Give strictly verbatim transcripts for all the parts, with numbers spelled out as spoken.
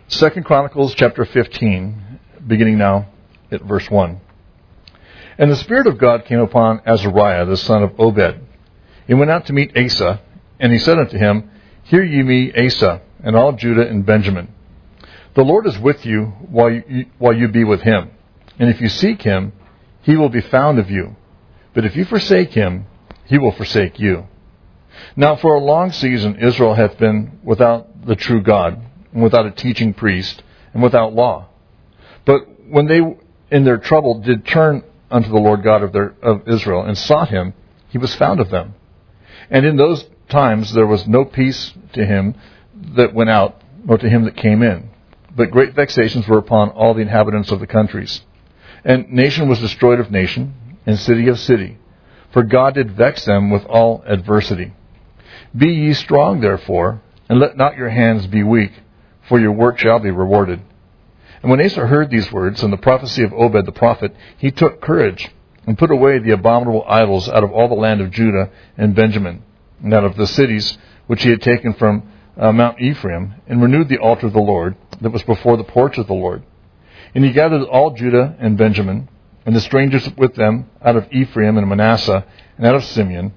Second Chronicles chapter fifteen, beginning now at verse one. And the Spirit of God came upon Azariah, the son of Obed. He went out to meet Asa, and he said unto him, Hear ye me, Asa, and all Judah and Benjamin. The Lord is with you while you, while you be with him. And if you seek him, he will be found of you. But if you forsake him, he will forsake you. Now for a long season Israel hath been without the true God, and without a teaching priest, and without law. But when they in their trouble did turn unto the Lord God of, their, of Israel, and sought him, he was found of them. And in those times there was no peace to him that went out, nor to him that came in. But great vexations were upon all the inhabitants of the countries. And nation was destroyed of nation, and city of city. For God did vex them with all adversity. Be ye strong, therefore, and let not your hands be weak, for your work shall be rewarded. And when Asa heard these words, and the prophecy of Obed the prophet, he took courage, and put away the abominable idols out of all the land of Judah and Benjamin, and out of the cities which he had taken from uh, Mount Ephraim, and renewed the altar of the Lord that was before the porch of the Lord. And he gathered all Judah and Benjamin, and the strangers with them out of Ephraim and Manasseh, and out of Simeon.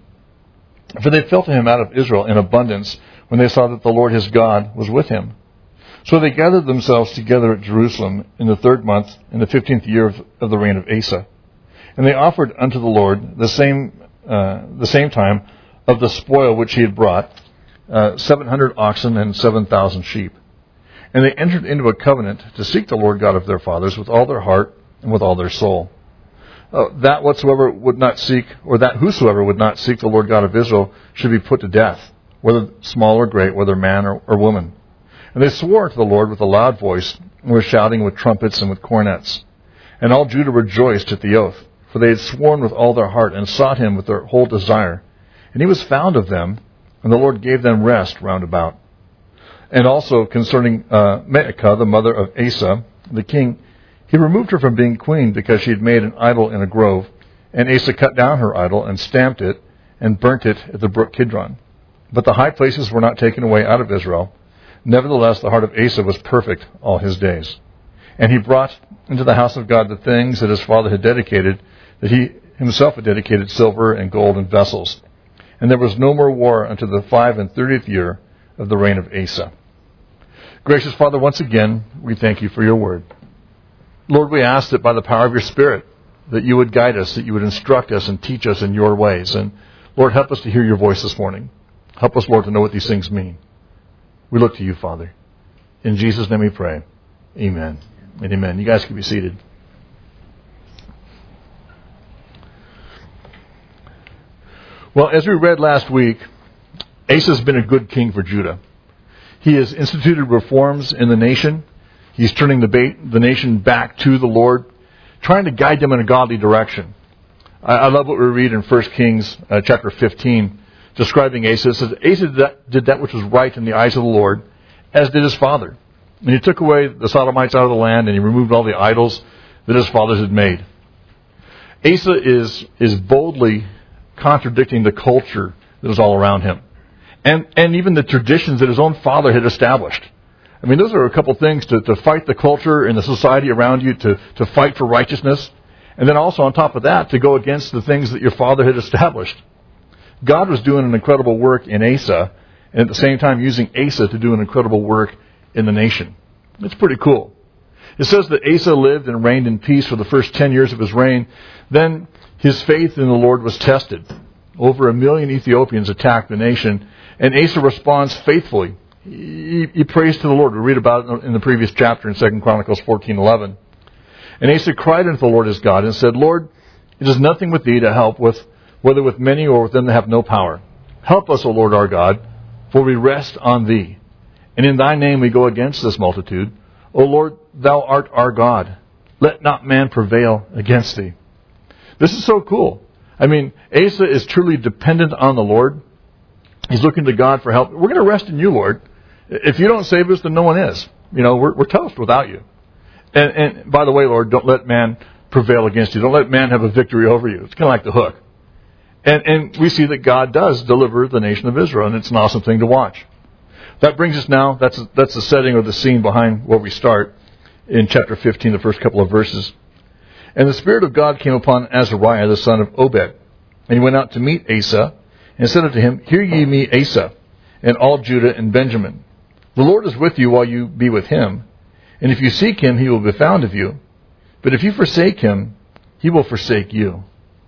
For they fell to him out of Israel in abundance, when they saw that the Lord his God was with him. So they gathered themselves together at Jerusalem in the third month, in the fifteenth year of, of the reign of Asa. And they offered unto the Lord the same uh, the same time of the spoil which he had brought, uh, seven hundred oxen and seven thousand sheep. And they entered into a covenant to seek the Lord God of their fathers with all their heart and with all their soul. Uh, that whatsoever would not seek, or that whosoever would not seek the Lord God of Israel should be put to death, whether small or great, whether man or, or woman. And they swore to the Lord with a loud voice, and were shouting with trumpets and with cornets. And all Judah rejoiced at the oath, for they had sworn with all their heart, and sought him with their whole desire. And he was found of them, and the Lord gave them rest round about. And also concerning uh, Maacah, the mother of Asa, the king, he removed her from being queen, because she had made an idol in a grove. And Asa cut down her idol, and stamped it, and burnt it at the brook Kidron. But the high places were not taken away out of Israel. Nevertheless, the heart of Asa was perfect all his days. And he brought into the house of God the things that his father had dedicated, that he himself had dedicated silver and gold and vessels. And there was no more war unto the five and thirtieth year of the reign of Asa. Gracious Father, once again, we thank you for your word. Lord, we ask that by the power of your Spirit, that you would guide us, that you would instruct us and teach us in your ways. And Lord, help us to hear your voice this morning. Help us, Lord, to know what these things mean. We look to you, Father. In Jesus' name we pray. Amen and amen. You guys can be seated. Well, as we read last week, Asa has been a good king for Judah. He has instituted reforms in the nation. He's turning the, bait, the nation back to the Lord, trying to guide them in a godly direction. I, I love what we read in First Kings uh, chapter fifteen. Describing Asa, it says, Asa did that, did that which was right in the eyes of the Lord, as did his father. And he took away the Sodomites out of the land, and he removed all the idols that his fathers had made. Asa is is boldly contradicting the culture that was all around him, and and even the traditions that his own father had established. I mean, those are a couple things to, to fight the culture and the society around you, to, to fight for righteousness, and then also on top of that, to go against the things that your father had established. God was doing an incredible work in Asa, and at the same time using Asa to do an incredible work in the nation. It's pretty cool. It says that Asa lived and reigned in peace for the first ten years of his reign. Then his faith in the Lord was tested. Over a million Ethiopians attacked the nation, and Asa responds faithfully. He, he prays to the Lord. We read about it in the previous chapter in Second Chronicles fourteen eleven. And Asa cried unto the Lord his God and said, Lord, it is nothing with thee to help with, whether with many or with them that have no power. Help us, O Lord our God, for we rest on thee. And in thy name we go against this multitude. O Lord, thou art our God. Let not man prevail against thee. This is so cool. I mean, Asa is truly dependent on the Lord. He's looking to God for help. We're going to rest in you, Lord. If you don't save us, then no one is. You know, we're, we're toast without you. And, and by the way, Lord, don't let man prevail against you. Don't let man have a victory over you. It's kind of like the hook. And, and we see that God does deliver the nation of Israel, and it's an awesome thing to watch. That brings us now, that's, that's the setting or the scene behind where we start in chapter fifteen, the first couple of verses. And the Spirit of God came upon Azariah, the son of Obed. And he went out to meet Asa, and said unto him, Hear ye me, Asa, and all Judah and Benjamin. The Lord is with you while you be with him. And if you seek him, he will be found of you. But if you forsake him, he will forsake you.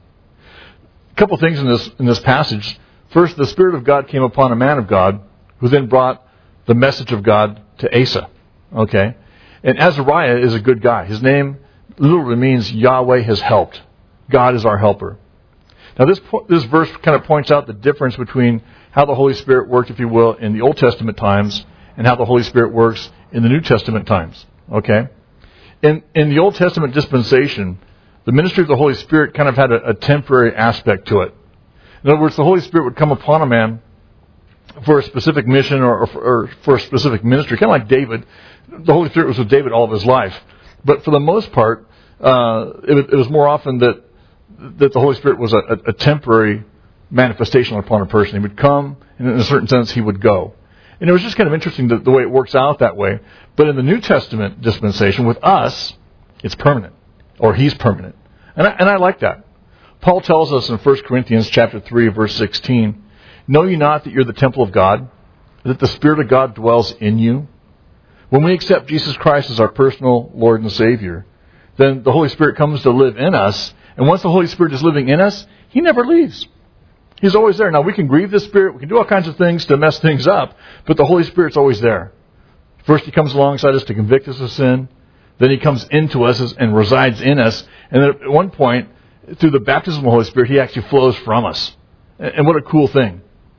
A couple things in this in this passage. First, the Spirit of God came upon a man of God, who then brought the message of God to Asa. Okay? And Azariah is a good guy. His name literally means Yahweh has helped. God is our helper. Now this this verse kind of points out the difference between how the Holy Spirit worked, if you will, in the Old Testament times and how the Holy Spirit works in the New Testament times. Okay? In in the Old Testament dispensation, the ministry of the Holy Spirit kind of had a, a temporary aspect to it. In other words, the Holy Spirit would come upon a man for a specific mission or, or, for, or for a specific ministry, kind of like David. The Holy Spirit was with David all of his life. But for the most part, uh, it, it was more often that that the Holy Spirit was a, a, a temporary manifestation upon a person. He would come, and in a certain sense, he would go. And it was just kind of interesting the, the way it works out that way. But in the New Testament dispensation, with us, it's permanent, or he's permanent. And I, and I like that. Paul tells us in First Corinthians chapter three, verse sixteen, Know ye not that you're the temple of God, that the Spirit of God dwells in you? When we accept Jesus Christ as our personal Lord and Savior, then the Holy Spirit comes to live in us. And once the Holy Spirit is living in us, He never leaves. He's always there. Now, we can grieve the Spirit. We can do all kinds of things to mess things up. But the Holy Spirit's always there. First, He comes alongside us to convict us of sin. Then He comes into us and resides in us. And then at one point, through the baptism of the Holy Spirit, He actually flows from us. And what a cool thing.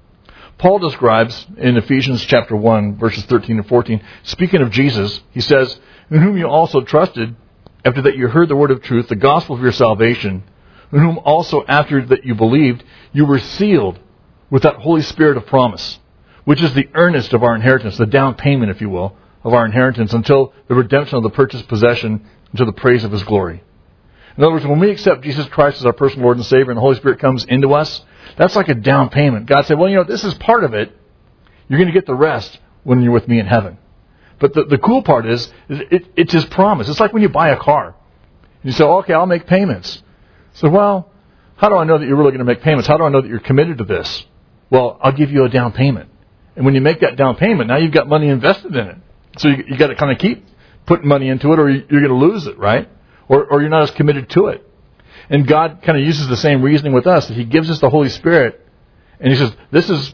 Paul describes in Ephesians chapter one, verses thirteen and fourteen, speaking of Jesus, he says, In whom you also trusted, after that you heard the word of truth, the gospel of your salvation, in whom also after that you believed, you were sealed with that Holy Spirit of promise, which is the earnest of our inheritance, the down payment, if you will, of our inheritance, until the redemption of the purchased possession, to the praise of His glory. In other words, when we accept Jesus Christ as our personal Lord and Savior, and the Holy Spirit comes into us, that's like a down payment. God said, well, you know, this is part of it. You're going to get the rest when you're with me in heaven. But the, the cool part is, is it, it's His promise. It's like when you buy a car. And you say, okay, I'll make payments. So, well, how do I know that you're really going to make payments? How do I know that you're committed to this? Well, I'll give you a down payment. And when you make that down payment, now you've got money invested in it. So you, you got to kind of keep putting money into it, or you're going to lose it, right? Or, or you're not as committed to it. And God kind of uses the same reasoning with us. That He gives us the Holy Spirit, and He says, this is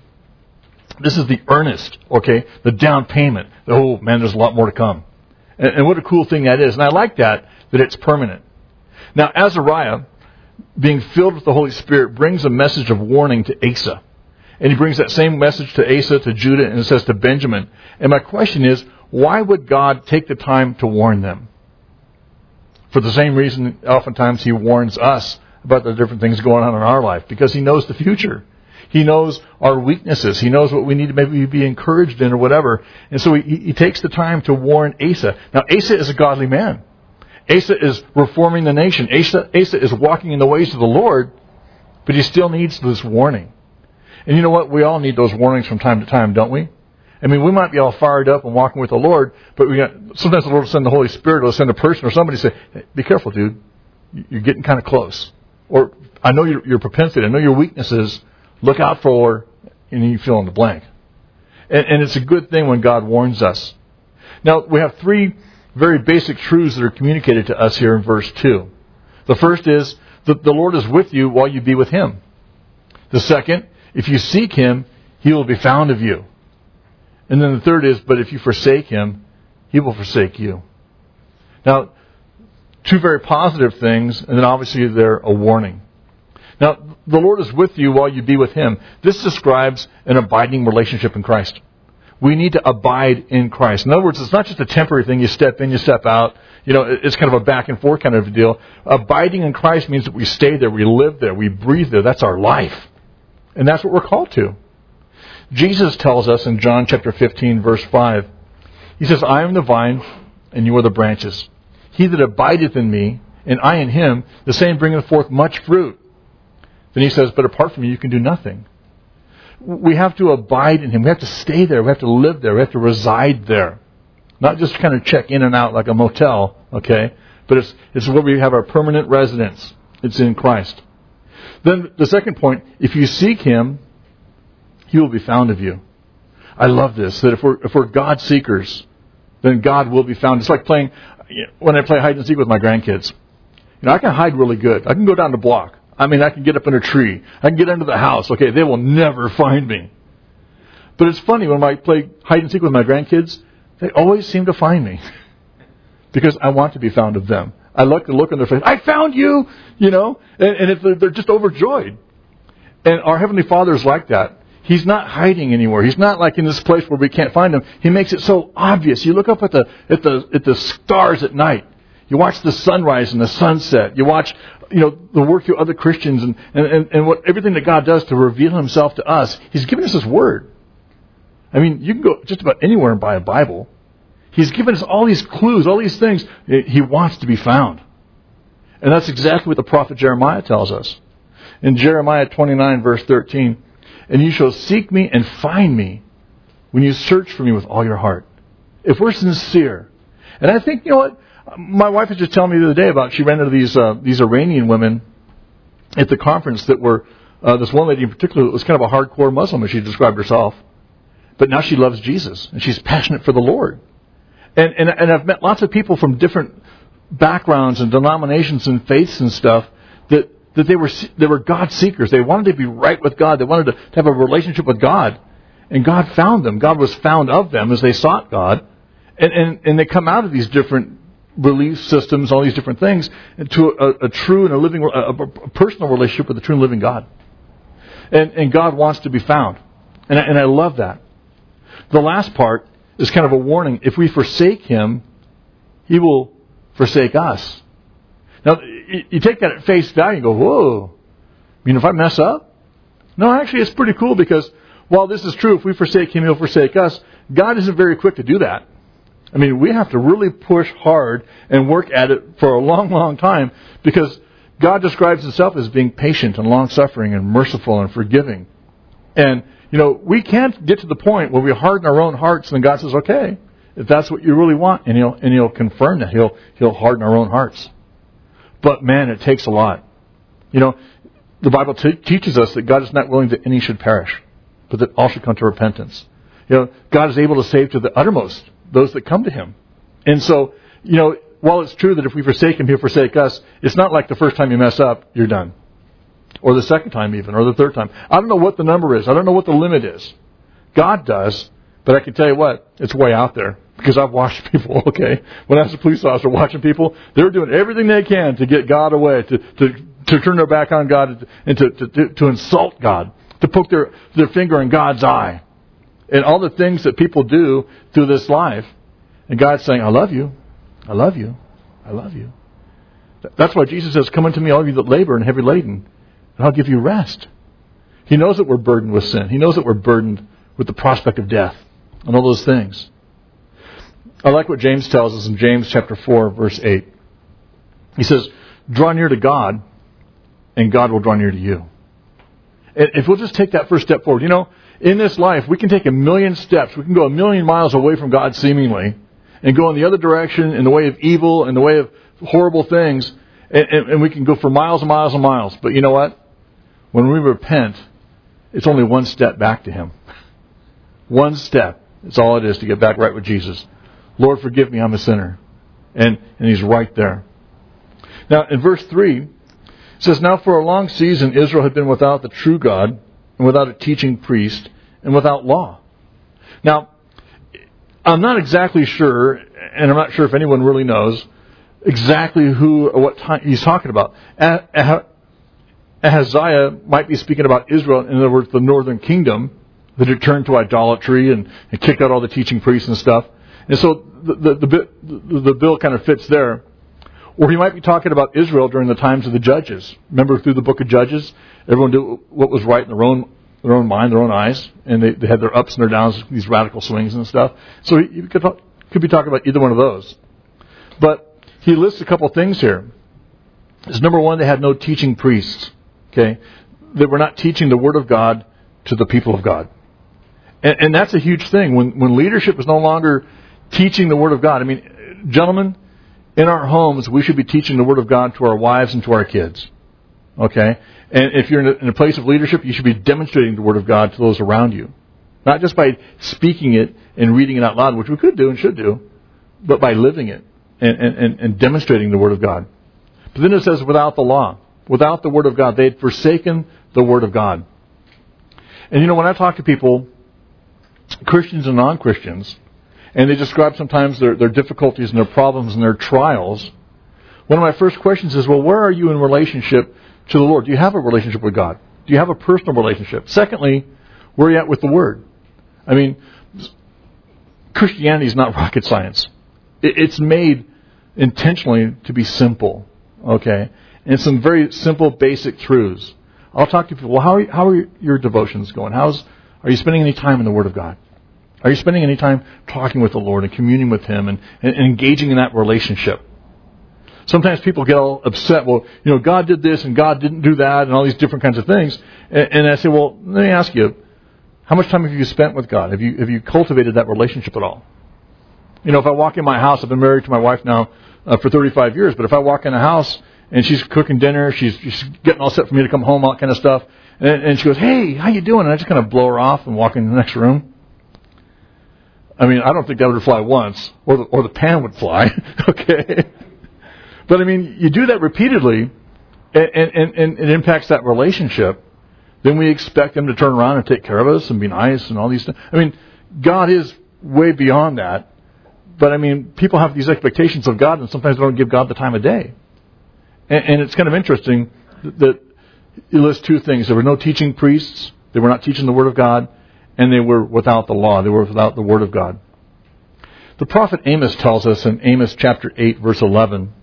this is the earnest, okay, the down payment. Oh, man, there's a lot more to come. And, and what a cool thing that is. And I like that, that it's permanent. Now, Azariah, being filled with the Holy Spirit, brings a message of warning to Asa. And he brings that same message to Asa, to Judah, and it says to Benjamin. And my question is, why would God take the time to warn them? For the same reason, oftentimes He warns us about the different things going on in our life. Because He knows the future. He knows our weaknesses. He knows what we need to maybe be encouraged in or whatever. And so He, he takes the time to warn Asa. Now, Asa is a godly man. Asa is reforming the nation. Asa, Asa is walking in the ways of the Lord. But he still needs this warning. And you know what? We all need those warnings from time to time, don't we? I mean, we might be all fired up and walking with the Lord, but we got, sometimes the Lord will send the Holy Spirit, or will send a person or somebody to say, hey, be careful, dude. You're getting kind of close. Or, I know your, your propensity, I know your weaknesses. Look out for, and you fill in the blank. And, and it's a good thing when God warns us. Now, we have three very basic truths that are communicated to us here in verse two. The first is that the Lord is with you while you be with Him. The second, if you seek Him, He will be found of you. And then the third is, but if you forsake Him, He will forsake you. Now, two very positive things, and then obviously they're a warning. Now, the Lord is with you while you be with Him. This describes an abiding relationship in Christ. We need to abide in Christ. In other words, it's not just a temporary thing. You step in, you step out. You know, it's kind of a back and forth kind of a deal. Abiding in Christ means that we stay there, we live there, we breathe there. That's our life. And that's what we're called to. Jesus tells us in John chapter fifteen, verse five, He says, I am the vine, and you are the branches. He that abideth in me, and I in him, the same bringeth forth much fruit. Then He says, but apart from me, you can do nothing. we have to abide in Him. We have to stay there. We have to live there. We have to reside there. Not just kind of check in and out like a motel, okay? But it's, it's where we have our permanent residence. It's in Christ. Then the second point, if you seek Him, He will be found of you. I love this, that if we're, if we're God seekers, then God will be found. It's like playing, when I play hide and seek with my grandkids. You know, I can hide really good. I can go down the block. I mean, I can get up in a tree. I can get under the house. Okay, they will never find me. But it's funny, when I play hide and seek with my grandkids, they always seem to find me. Because I want to be found of them. I like the look on their face. I found you! You know? And, and if they're, they're just overjoyed. And our Heavenly Father is like that. He's not hiding anywhere. He's not like in this place where we can't find Him. He makes it so obvious. You look up at the at the at the stars at night. You watch the sunrise and the sunset. You watch, you know, the work of other Christians and, and, and, and what everything that God does to reveal Himself to us. He's given us His Word. I mean, you can go just about anywhere and buy a Bible. He's given us all these clues, all these things. He wants to be found. And that's exactly what the prophet Jeremiah tells us. In Jeremiah twenty-nine, verse thirteen, and you shall seek me and find me when you search for me with all your heart. If we're sincere. And I think, you know what? My wife was just telling me the other day about, she ran into these uh, these Iranian women at the conference that were, uh, this one lady in particular that was kind of a hardcore Muslim, as she described herself. But now she loves Jesus, and she's passionate for the Lord. And, and and I've met lots of people from different backgrounds and denominations and faiths and stuff that, that they were they were God seekers. They wanted to be right with God. They wanted to, to have a relationship with God. And God found them. God was found of them as they sought God. And and, and they come out of these different belief systems, all these different things, into a, a true and a living, a, a personal relationship with the true and living God. And and God wants to be found. And I, and I love that. The last part is kind of a warning. If we forsake Him, He will forsake us. Now, you take that at face value and go, whoa. I mean, if I mess up? No, actually, it's pretty cool because while this is true, if we forsake Him, He'll forsake us. God isn't very quick to do that. I mean, we have to really push hard and work at it for a long, long time because God describes Himself as being patient and long-suffering and merciful and forgiving. And you know, we can't get to the point where we harden our own hearts and God says, okay, if that's what you really want, and He'll and He'll confirm that. He'll He'll harden our own hearts. But man, it takes a lot. You know, the Bible t- teaches us that God is not willing that any should perish, but that all should come to repentance. You know, God is able to save to the uttermost those that come to Him. And so, you know, while it's true that if we forsake Him, He'll forsake us, it's not like the first time you mess up, you're done. Or the second time even, or the third time. I don't know what the number is. I don't know what the limit is. God does, but I can tell you what, it's way out there. Because I've watched people, okay, when I was a police officer watching people, they were doing everything they can to get God away, to to, to turn their back on God, and to, to, to, to insult God, to poke their, their finger in God's eye. And all the things that people do through this life. And God's saying, I love you. I love you. I love you. That's why Jesus says, come unto me, all of you that labor and heavy laden, and I'll give you rest. He knows that we're burdened with sin. He knows that we're burdened with the prospect of death and all those things. I like what James tells us in James chapter four, verse eight. He says, draw near to God, and God will draw near to you. And if we'll just take that first step forward, you know, in this life, we can take a million steps. We can go a million miles away from God seemingly, and go in the other direction in the way of evil, in the way of horrible things, and, and, and we can go for miles and miles and miles. But you know what? When we repent, it's only one step back to Him. One step. It's all it is to get back right with Jesus. Lord, forgive me, I'm a sinner. And, and He's right there. Now, in verse three, it says, now for a long season Israel had been without the true God, and without a teaching priest, and without law. Now, I'm not exactly sure, and I'm not sure if anyone really knows, exactly who or what time he's talking about. Ahaziah might be speaking about Israel, in other words, the northern kingdom, that had turned to idolatry and, and kicked out all the teaching priests and stuff. And so the, the, the, the, the bill kind of fits there. Or he might be talking about Israel during the times of the Judges. Remember through the book of Judges, everyone did what was right in their own their own mind, their own eyes, and they, they had their ups and their downs, these radical swings and stuff. So he, he could, could be talking about either one of those. But he lists a couple things here. Is number one, they had no teaching priests. Okay, they were not teaching the Word of God to the people of God. And, and that's a huge thing. When, when leadership is no longer teaching the Word of God. I mean, gentlemen, in our homes, we should be teaching the Word of God to our wives and to our kids. Okay? And if you're in a, in a place of leadership, you should be demonstrating the Word of God to those around you. Not just by speaking it and reading it out loud, which we could do and should do, but by living it and, and, and demonstrating the Word of God. But then it says, without the law, without the Word of God, they had forsaken the Word of God. And you know, when I talk to people, Christians and non-Christians, and they describe sometimes their, their difficulties and their problems and their trials, one of my first questions is, well, where are you in relationship to the Lord? Do you have a relationship with God? Do you have a personal relationship? Secondly, where are you at with the Word? I mean, Christianity is not rocket science. It, it's made intentionally to be simple, okay? And some very simple, basic truths. I'll talk to people, well, how are, you, how are your devotions going? How's Are you spending any time in the Word of God? Are you spending any time talking with the Lord and communing with Him and, and, and engaging in that relationship? Sometimes people get all upset. Well, you know, God did this and God didn't do that and all these different kinds of things. And, and I say, well, let me ask you, how much time have you spent with God? Have you have you cultivated that relationship at all? You know, if I walk in my house, I've been married to my wife now uh, for thirty-five years, but if I walk in a house and she's cooking dinner, she's, she's getting all set for me to come home, all that kind of stuff, and, and she goes, hey, how you doing? And I just kind of blow her off and walk in the next room. I mean, I don't think that would fly once, or the, or the pan would fly, okay? But I mean, you do that repeatedly, and, and, and it impacts that relationship. Then we expect them to turn around and take care of us and be nice and all these things. I mean, God is way beyond that. But I mean, people have these expectations of God, and sometimes they don't give God the time of day. And, and it's kind of interesting that it lists two things. There were no teaching priests. They were not teaching the Word of God. And they were without the law. They were without the Word of God. The prophet Amos tells us in Amos chapter eight, verse eleven,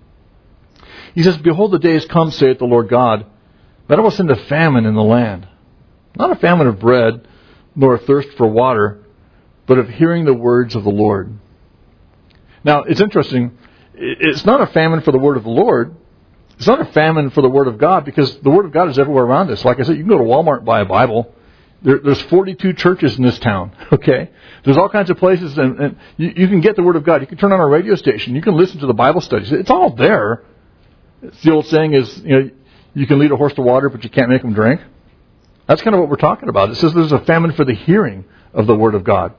he says, behold, the days come, saith the Lord God, that I will send a famine in the land. Not a famine of bread, nor a thirst for water, but of hearing the words of the Lord. Now, it's interesting. It's not a famine for the word of the Lord. It's not a famine for the Word of God, because the Word of God is everywhere around us. Like I said, you can go to Walmart and buy a Bible. There, there's forty-two churches in this town, okay? There's all kinds of places, and, and you, you can get the Word of God. You can turn on a radio station. You can listen to the Bible studies. It's all there. It's the old saying is, you know, you can lead a horse to water, but you can't make him drink. That's kind of what we're talking about. It says there's a famine for the hearing of the Word of God.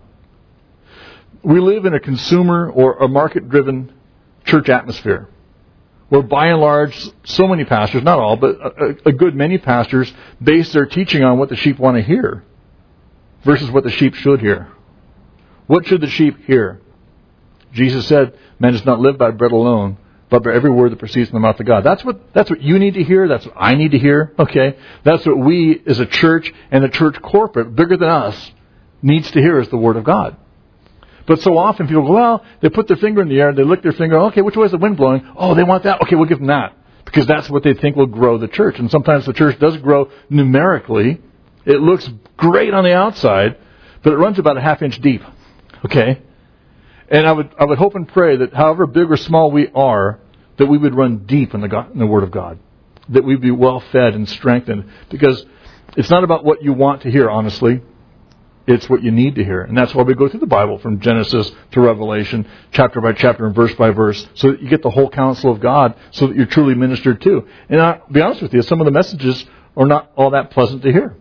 We live in a consumer or a market-driven church atmosphere, where by and large, so many pastors, not all, but a, a good many pastors, base their teaching on what the sheep want to hear versus what the sheep should hear. What should the sheep hear? Jesus said, man does not live by bread alone, but by every word that proceeds from the mouth of God. That's what that's what you need to hear. That's what I need to hear. Okay? That's what we as a church and a church corporate, bigger than us, needs to hear is the Word of God. But so often people go, well, they put their finger in the air, they lick their finger, okay, which way is the wind blowing? Oh, they want that? Okay, we'll give them that. Because that's what they think will grow the church. And sometimes the church does grow numerically. It looks great on the outside, but it runs about a half inch deep. Okay? And I would I would hope and pray that however big or small we are, that we would run deep in the, God, in the Word of God. That we'd be well fed and strengthened. Because it's not about what you want to hear, honestly. It's what you need to hear. And that's why we go through the Bible from Genesis to Revelation, chapter by chapter and verse by verse, so that you get the whole counsel of God, so that you're truly ministered to. And I'll be honest with you, some of the messages are not all that pleasant to hear.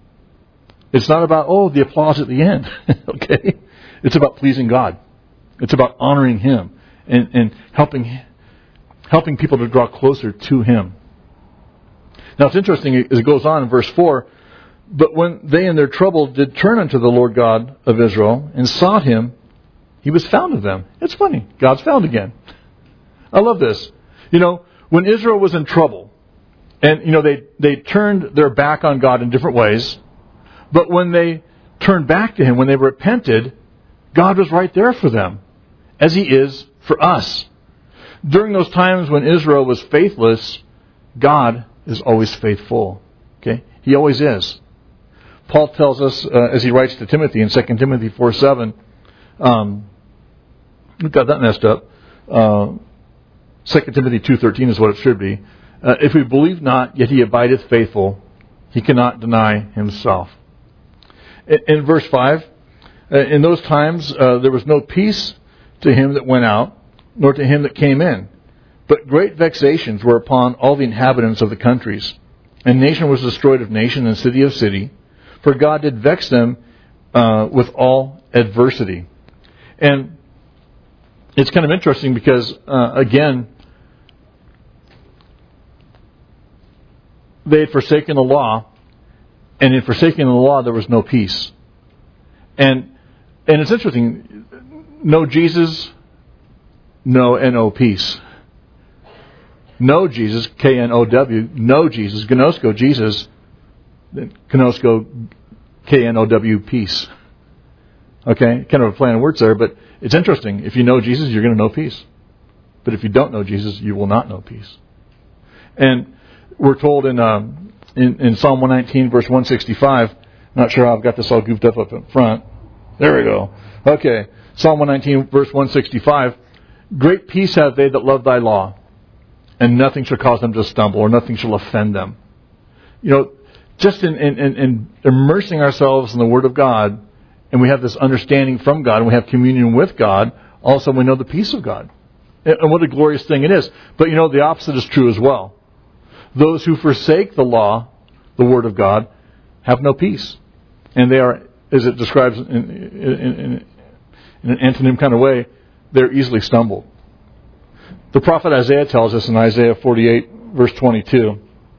It's not about, oh, the applause at the end. Okay? It's about pleasing God. It's about honoring Him and, and helping helping people to draw closer to Him. Now it's interesting, as it goes on in verse four, but when they in their trouble did turn unto the Lord God of Israel and sought Him, He was found of them. It's funny. God's found again. I love this. You know, when Israel was in trouble, and, you know, they, they turned their back on God in different ways, but when they turned back to Him, when they repented, God was right there for them, as He is for us. During those times when Israel was faithless, God is always faithful. Okay? He always is. Paul tells us, uh, as he writes to Timothy in Second Timothy four seven, um, we've got that messed up. Uh, Second Timothy two thirteen is what it should be. Uh, if we believe not, yet He abideth faithful. He cannot deny Himself. In, in verse five, uh, in those times uh, there was no peace to him that went out, nor to him that came in. But great vexations were upon all the inhabitants of the countries. And nation was destroyed of nation, and city of city. For God did vex them uh, with all adversity. And it's kind of interesting because, uh, again, they had forsaken the law, and in forsaking the law there was no peace. And and it's interesting, no Jesus, no N O peace. No Jesus, K N O W, no Jesus, gnosko Jesus, gnosko, K N O W, peace. Okay, kind of a play on words there, but it's interesting. If you know Jesus, you're going to know peace. But if you don't know Jesus, you will not know peace. And we're told in um, in, in Psalm one nineteen, verse one sixty-five, not sure how I've got this all goofed up up in front. There we go. Okay, Psalm one nineteen, verse one sixty-five, great peace have they that love thy law, and nothing shall cause them to stumble, or nothing shall offend them. You know, just in, in, in immersing ourselves in the Word of God, and we have this understanding from God, and we have communion with God, all of a sudden we know the peace of God. And what a glorious thing it is. But you know, the opposite is true as well. Those who forsake the law, the Word of God, have no peace. And they are, as it describes in, in, in, in an antonym kind of way, they're easily stumbled. The prophet Isaiah tells us in Isaiah forty-eight, verse twenty-two.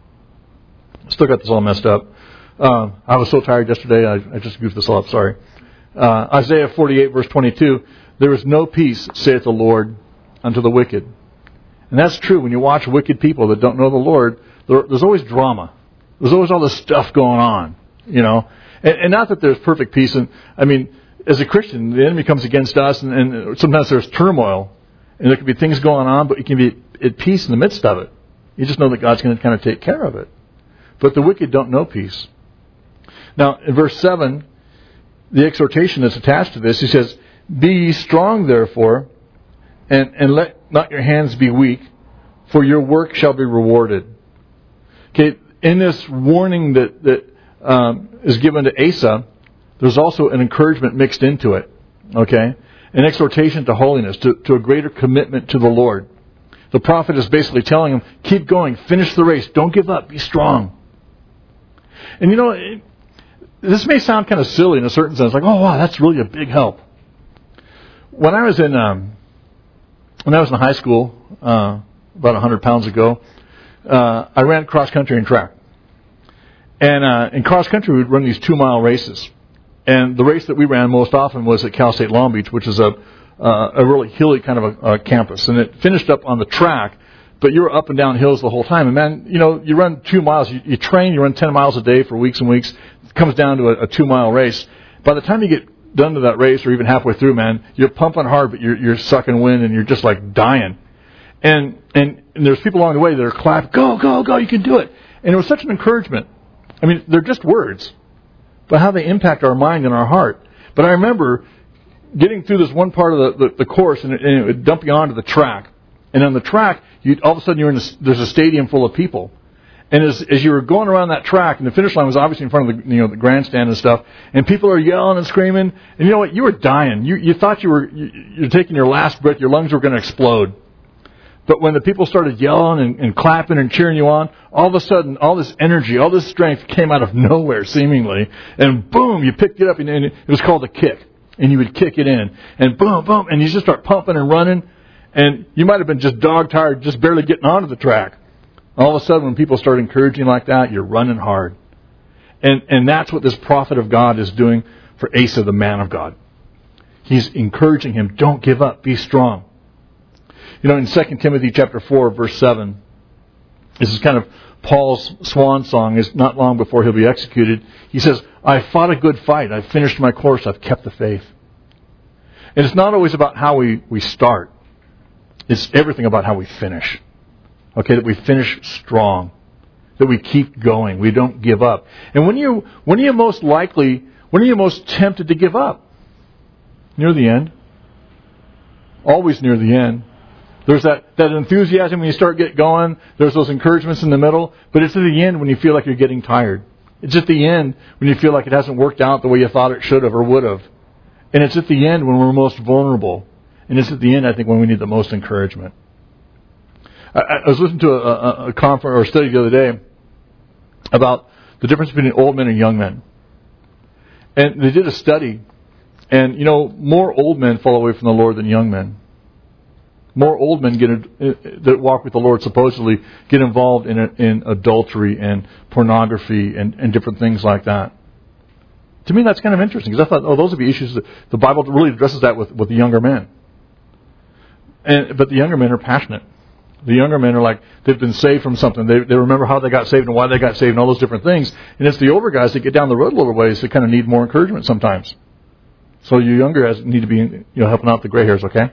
Still got this all messed up. Uh, I was so tired yesterday, I, I just goofed this all up, sorry. Uh, Isaiah forty-eight, verse twenty-two, there is no peace, saith the Lord, unto the wicked. And that's true. When you watch wicked people that don't know the Lord, there, there's always drama. There's always all this stuff going on, you know. And, and not that there's perfect peace. And I mean, as a Christian, the enemy comes against us, and, and sometimes there's turmoil. And there can be things going on, but you can be at peace in the midst of it. You just know that God's going to kind of take care of it. But the wicked don't know peace. Now, in verse seven, the exhortation that's attached to this, he says, be ye strong, therefore, and, and let not your hands be weak, for your work shall be rewarded. Okay, in this warning that, that um, is given to Asa, there's also an encouragement mixed into it. Okay? An exhortation to holiness, to, to a greater commitment to the Lord. The prophet is basically telling him, keep going, finish the race, don't give up, be strong. And you know, it, this may sound kind of silly in a certain sense, like, oh wow, that's really a big help. When I was in um, when I was in high school, uh, about one hundred pounds ago, uh, I ran cross country and track. And uh, in cross country, we'd run these two mile races. And the race that we ran most often was at Cal State Long Beach, which is a uh, a really hilly kind of a, a campus. And it finished up on the track, but you were up and down hills the whole time. And man, you know, you run two miles, you, you train, you run ten miles a day for weeks and weeks. It comes down to a, a two mile race. By the time you get done to that race, or even halfway through, man, you're pumping hard, but you're, you're sucking wind, and you're just like dying. And, and and there's people along the way that are clapping, go, go, go, you can do it. And it was such an encouragement. I mean, they're just words, but how they impact our mind and our heart. But I remember getting through this one part of the, the, the course, and it, and it would dump you onto the track. And on the track, you all of a sudden you're in a, there's a stadium full of people. And as as you were going around that track, and the finish line was obviously in front of the you know the grandstand and stuff, and people are yelling and screaming, and you know what? You were dying. You you thought you were you, you're taking your last breath. Your lungs were going to explode. But when the people started yelling and, and clapping and cheering you on, all of a sudden, all this energy, all this strength came out of nowhere, seemingly, and boom, you picked it up, and it was called a kick, and you would kick it in, and boom, boom, and you just start pumping and running, and you might have been just dog tired, just barely getting onto the track. All of a sudden, when people start encouraging like that, you're running hard. And and that's what this prophet of God is doing for Asa, the man of God. He's encouraging him, don't give up, be strong. You know, in Second Timothy chapter four, verse seven, this is kind of Paul's swan song, is not long before he'll be executed. He says, I fought a good fight, I've finished my course, I've kept the faith. And it's not always about how we, we start. It's everything about how we finish. Okay, that we finish strong, that we keep going, we don't give up. And when you when are you most likely, when are you most tempted to give up? Near the end. Always near the end. There's that, that enthusiasm when you start get going. There's those encouragements in the middle. But it's at the end when you feel like you're getting tired. It's at the end when you feel like it hasn't worked out the way you thought it should have or would have. And it's at the end when we're most vulnerable. And it's at the end, I think, when we need the most encouragement. I, I was listening to a, a, a conference or a study the other day about the difference between old men and young men. And they did a study. And, you know, more old men fall away from the Lord than young men. More old men get that walk with the Lord supposedly get involved in in adultery and pornography and, and different things like that. To me, that's kind of interesting because I thought, oh, those would be issues that the Bible really addresses that with, with the younger men. And but the younger men are passionate. The younger men are like they've been saved from something. They they remember how they got saved and why they got saved and all those different things. And it's the older guys that get down the road a little ways that kind of need more encouragement sometimes. So you younger guys need to be you know helping out the gray hairs, okay?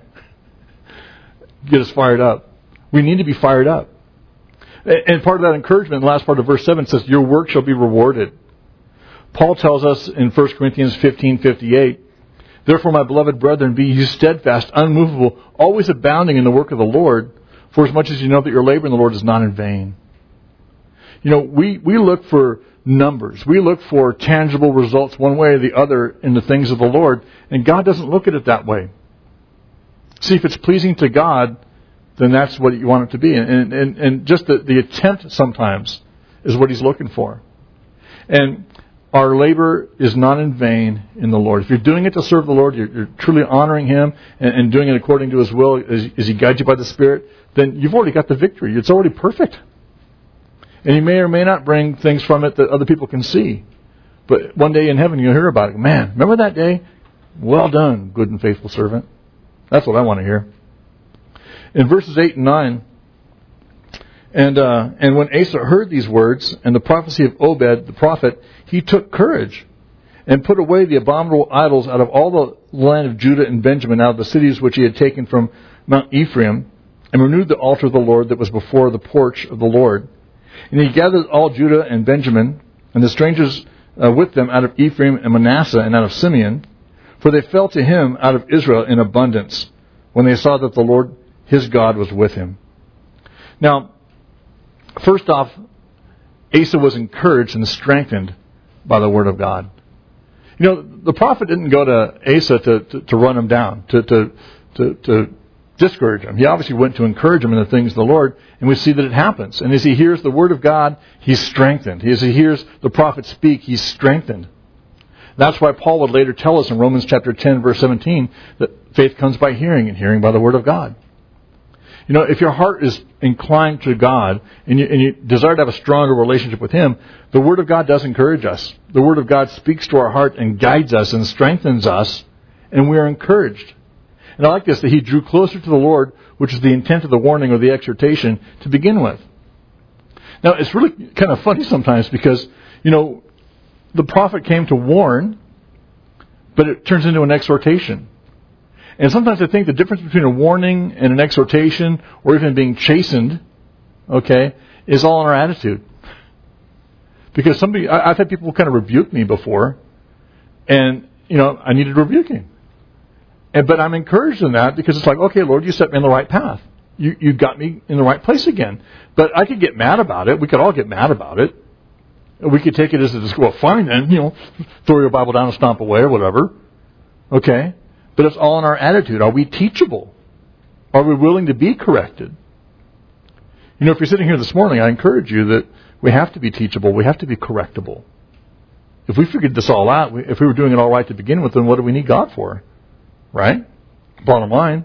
Get us fired up. We need to be fired up. And part of that encouragement, in the last part of verse seven says, your work shall be rewarded. Paul tells us in First Corinthians fifteen fifty-eight, therefore, my beloved brethren, be you steadfast, unmovable, always abounding in the work of the Lord, for as much as you know that your labor in the Lord is not in vain. You know, we, we look for numbers. We look for tangible results one way or the other in the things of the Lord, and God doesn't look at it that way. See, if it's pleasing to God, then that's what you want it to be. And, and, and just the, the attempt sometimes is what He's looking for. And our labor is not in vain in the Lord. If you're doing it to serve the Lord, you're, you're truly honoring Him and, and doing it according to His will as, as He guides you by the Spirit, then you've already got the victory. It's already perfect. And He may or may not bring things from it that other people can see. But one day in heaven you'll hear about it. Man, remember that day? Well done, good and faithful servant. That's what I want to hear. In verses eight and nine, and uh, and when Asa heard these words and the prophecy of Obed the prophet, he took courage and put away the abominable idols out of all the land of Judah and Benjamin, out of the cities which he had taken from Mount Ephraim, and renewed the altar of the Lord that was before the porch of the Lord. And he gathered all Judah and Benjamin and the strangers uh, with them out of Ephraim and Manasseh and out of Simeon, for they fell to him out of Israel in abundance when they saw that the Lord his God was with him. Now, first off, Asa was encouraged and strengthened by the word of God. You know, the prophet didn't go to Asa to, to, to run him down, to, to, to, to discourage him. He obviously went to encourage him in the things of the Lord, and we see that it happens. And as he hears the word of God, he's strengthened. As he hears the prophet speak, he's strengthened. That's why Paul would later tell us in Romans chapter ten, verse seventeen, that faith comes by hearing, and hearing by the word of God. You know, if your heart is inclined to God, and you, and you desire to have a stronger relationship with Him, the word of God does encourage us. The word of God speaks to our heart and guides us and strengthens us, and we are encouraged. And I like this, that he drew closer to the Lord, which is the intent of the warning or the exhortation to begin with. Now, it's really kind of funny sometimes because, you know, the prophet came to warn, but it turns into an exhortation. And sometimes I think the difference between a warning and an exhortation, or even being chastened, okay, is all in our attitude. Because somebody, I, I've had people kind of rebuke me before, and, you know, I needed rebuking. And, but I'm encouraged in that because it's like, okay, Lord, you set me on the right path. You, you got me in the right place again. But I could get mad about it. We could all get mad about it. We could take it as a, well, fine then, you know, throw your Bible down and stomp away or whatever. Okay? But it's all in our attitude. Are we teachable? Are we willing to be corrected? You know, if you're sitting here this morning, I encourage you that we have to be teachable. We have to be correctable. If we figured this all out, if we were doing it all right to begin with, then what do we need God for? Right? Bottom line.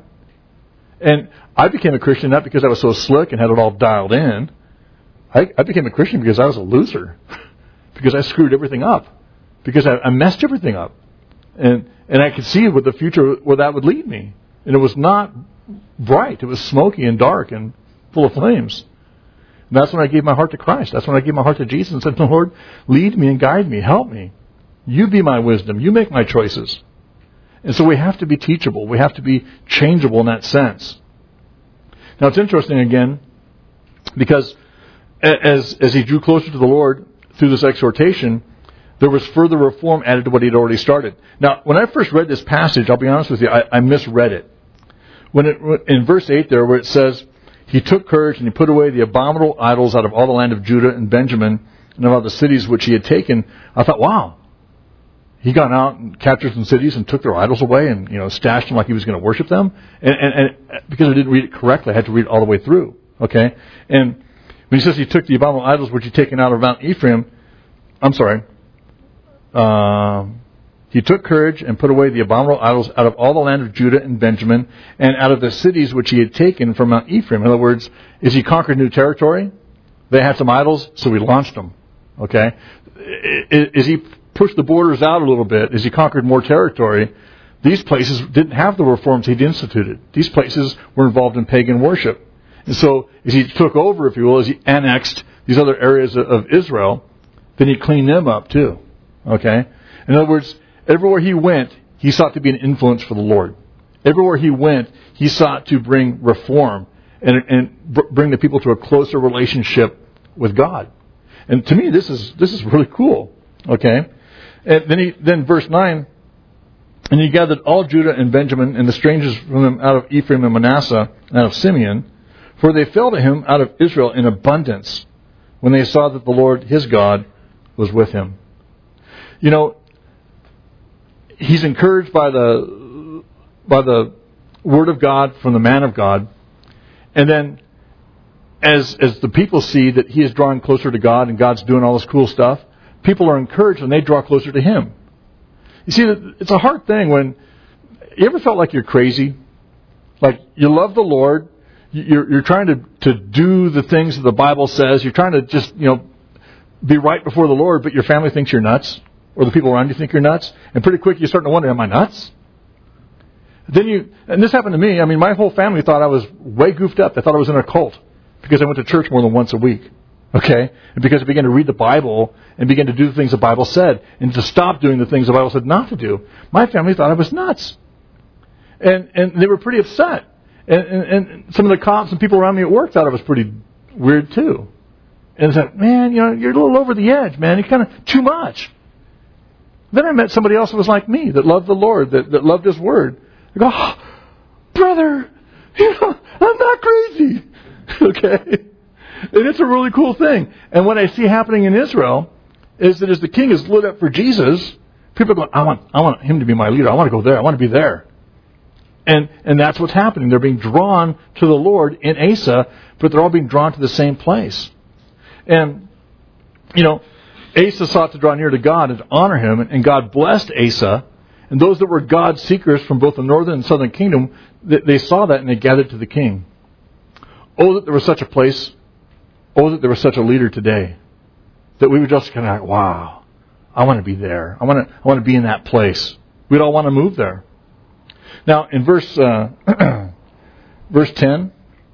And I became a Christian not because I was so slick and had it all dialed in. I, I became a Christian because I was a loser. Because I screwed everything up. Because I, I messed everything up. And and I could see what the future, where that would lead me. And it was not bright. It was smoky and dark and full of flames. And that's when I gave my heart to Christ. That's when I gave my heart to Jesus and said, Lord, lead me and guide me. Help me. You be my wisdom. You make my choices. And so we have to be teachable. We have to be changeable in that sense. Now it's interesting again, because as as he drew closer to the Lord through this exhortation, there was further reform added to what he had already started. Now, when I first read this passage, I'll be honest with you, I, I misread it. When it in verse eight there, where it says, he took courage and he put away the abominable idols out of all the land of Judah and Benjamin, and of all the cities which he had taken, I thought, wow, he gone out and captured some cities and took their idols away and, you know, stashed them like he was going to worship them. And, and, and because I didn't read it correctly, I had to read it all the way through. Okay? And when he says he took the abominable idols which he had taken out of Mount Ephraim, I'm sorry, uh, he took courage and put away the abominable idols out of all the land of Judah and Benjamin and out of the cities which he had taken from Mount Ephraim. In other words, is he conquered new territory? They had some idols, so he launched them. Okay? Is he pushed the borders out a little bit? Is he conquered more territory? These places didn't have the reforms he'd instituted. These places were involved in pagan worship. And so as he took over, if you will, as he annexed these other areas of Israel, then he cleaned them up too. Okay? In other words, everywhere he went, he sought to be an influence for the Lord. Everywhere he went, he sought to bring reform and, and bring the people to a closer relationship with God. And to me, this is this is really cool. Okay? And then he then verse nine, and he gathered all Judah and Benjamin and the strangers from them out of Ephraim and Manasseh and out of Simeon, for they fell to him out of Israel in abundance when they saw that the Lord his God was with him. You know, he's encouraged by the by the word of God from the man of God, and then as as the people see that he is drawing closer to God and God's doing all this cool stuff, people are encouraged and they draw closer to him. You see, it's a hard thing when you ever felt like you're crazy, like you love the Lord, you're you're trying to to do the things that the Bible says, you're trying to just you know be right before the Lord, but your family thinks you're nuts. Or the people around you think you're nuts, and pretty quick you're starting to wonder, am I nuts? Then you, and this happened to me. I mean, my whole family thought I was way goofed up. They thought I was in a cult because I went to church more than once a week. Okay? And because I began to read the Bible and began to do the things the Bible said, and to stop doing the things the Bible said not to do. My family thought I was nuts. And and they were pretty upset. And, and, and some of the cops and people around me at work thought I was pretty weird too. And they said, man, you know, you're a little over the edge, man. You're kind of too much. Then I met somebody else that was like me, that loved the Lord, that, that loved His Word. I go, oh, brother, you know, I'm not crazy. Okay? And it's a really cool thing. And what I see happening in Israel is that as the king is lit up for Jesus, people are going, I want, I want him to be my leader. I want to go there. I want to be there. And and that's what's happening. They're being drawn to the Lord in Asa, but they're all being drawn to the same place. And, you know, Asa sought to draw near to God and to honor Him, and God blessed Asa. And those that were God seekers from both the northern and southern kingdom, they saw that and they gathered to the king. Oh, that there was such a place. Oh, that there was such a leader today. That we would just kind of like, wow, I want to be there. I want to I want to be in that place. We'd all want to move there. Now, in verse uh, verse ten,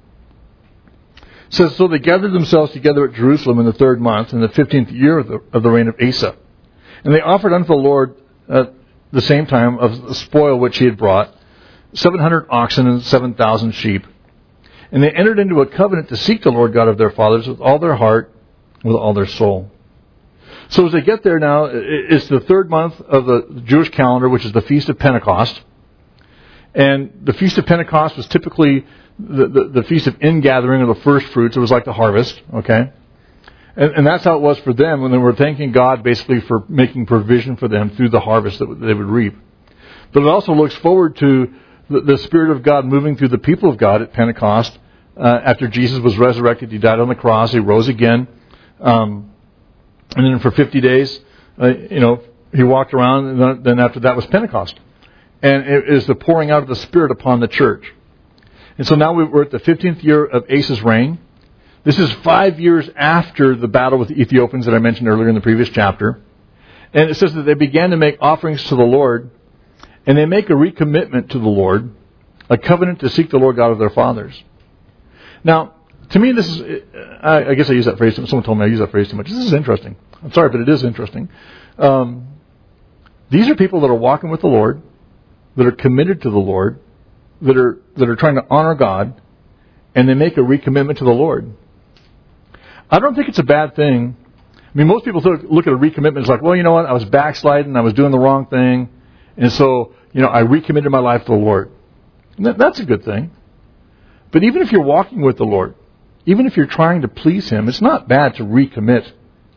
it says, so they gathered themselves together at Jerusalem in the third month, in the fifteenth year of the, of the reign of Asa. And they offered unto the Lord at the same time of the spoil which he had brought, seven hundred oxen and seven thousand sheep. And they entered into a covenant to seek the Lord God of their fathers with all their heart, with all their soul. So as they get there now, it's the third month of the Jewish calendar, which is the Feast of Pentecost. And the Feast of Pentecost was typically the, the, the Feast of Ingathering, or the first fruits. It was like the harvest, okay? And, and that's how it was for them when they were thanking God basically for making provision for them through the harvest that they would reap. But it also looks forward to the, the Spirit of God moving through the people of God at Pentecost. Uh, after Jesus was resurrected, He died on the cross, He rose again. Um, and then for fifty days, uh, you know, He walked around, and then after that was Pentecost. And it is the pouring out of the Spirit upon the church. And so now we're at the fifteenth year of Asa's reign. This is five years after the battle with the Ethiopians that I mentioned earlier in the previous chapter. And it says that they began to make offerings to the Lord, and they make a recommitment to the Lord, a covenant to seek the Lord God of their fathers. Now, to me, this is, I, I guess I use that phrase, someone told me I use that phrase too much. This is interesting. I'm sorry, but it is interesting. Um, these are people that are walking with the Lord, that are committed to the Lord, that are that are trying to honor God, and they make a recommitment to the Lord. I don't think it's a bad thing. I mean, most people look at a recommitment as like, well, you know what, I was backsliding, I was doing the wrong thing, and so, you know, I recommitted my life to the Lord. And that, that's a good thing. But even if you're walking with the Lord, even if you're trying to please Him, it's not bad to recommit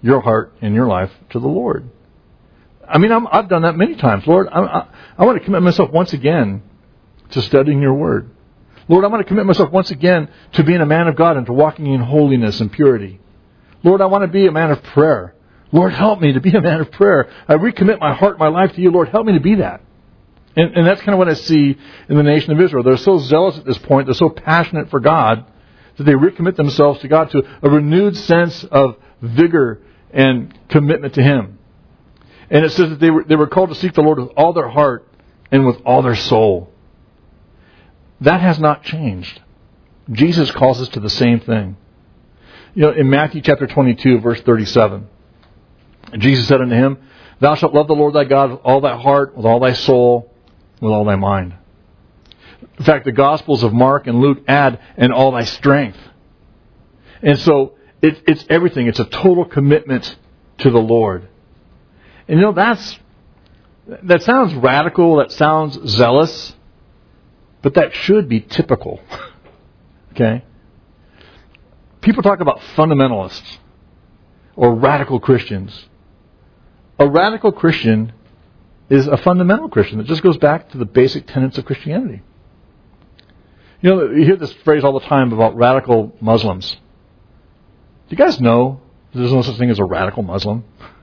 your heart and your life to the Lord. I mean, I'm, I've done that many times. Lord, I, I, I want to commit myself once again to studying your word. Lord, I want to commit myself once again to being a man of God and to walking in holiness and purity. Lord, I want to be a man of prayer. Lord, help me to be a man of prayer. I recommit my heart, my life to you. Lord, help me to be that. And, and that's kind of what I see in the nation of Israel. They're so zealous at this point. They're so passionate for God that they recommit themselves to God to a renewed sense of vigor and commitment to Him. And it says that they were, they were called to seek the Lord with all their heart and with all their soul. That has not changed. Jesus calls us to the same thing. You know, in Matthew chapter twenty-two, verse thirty-seven, Jesus said unto him, Thou shalt love the Lord thy God with all thy heart, with all thy soul, with all thy mind. In fact, the Gospels of Mark and Luke add, and all thy strength. And so, it, it's everything. It's a total commitment to the Lord. And you know, that's that sounds radical, that sounds zealous, but that should be typical. Okay? People talk about fundamentalists or radical Christians. A radical Christian is a fundamental Christian that just goes back to the basic tenets of Christianity. You know, you hear this phrase all the time about radical Muslims. Do you guys know there's no such thing as a radical Muslim?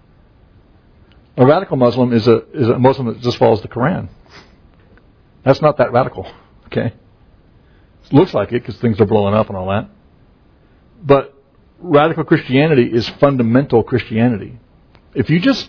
A radical Muslim is a is a Muslim that just follows the Quran. That's not that radical, okay? It looks like it because things are blowing up and all that. But radical Christianity is fundamental Christianity. If you just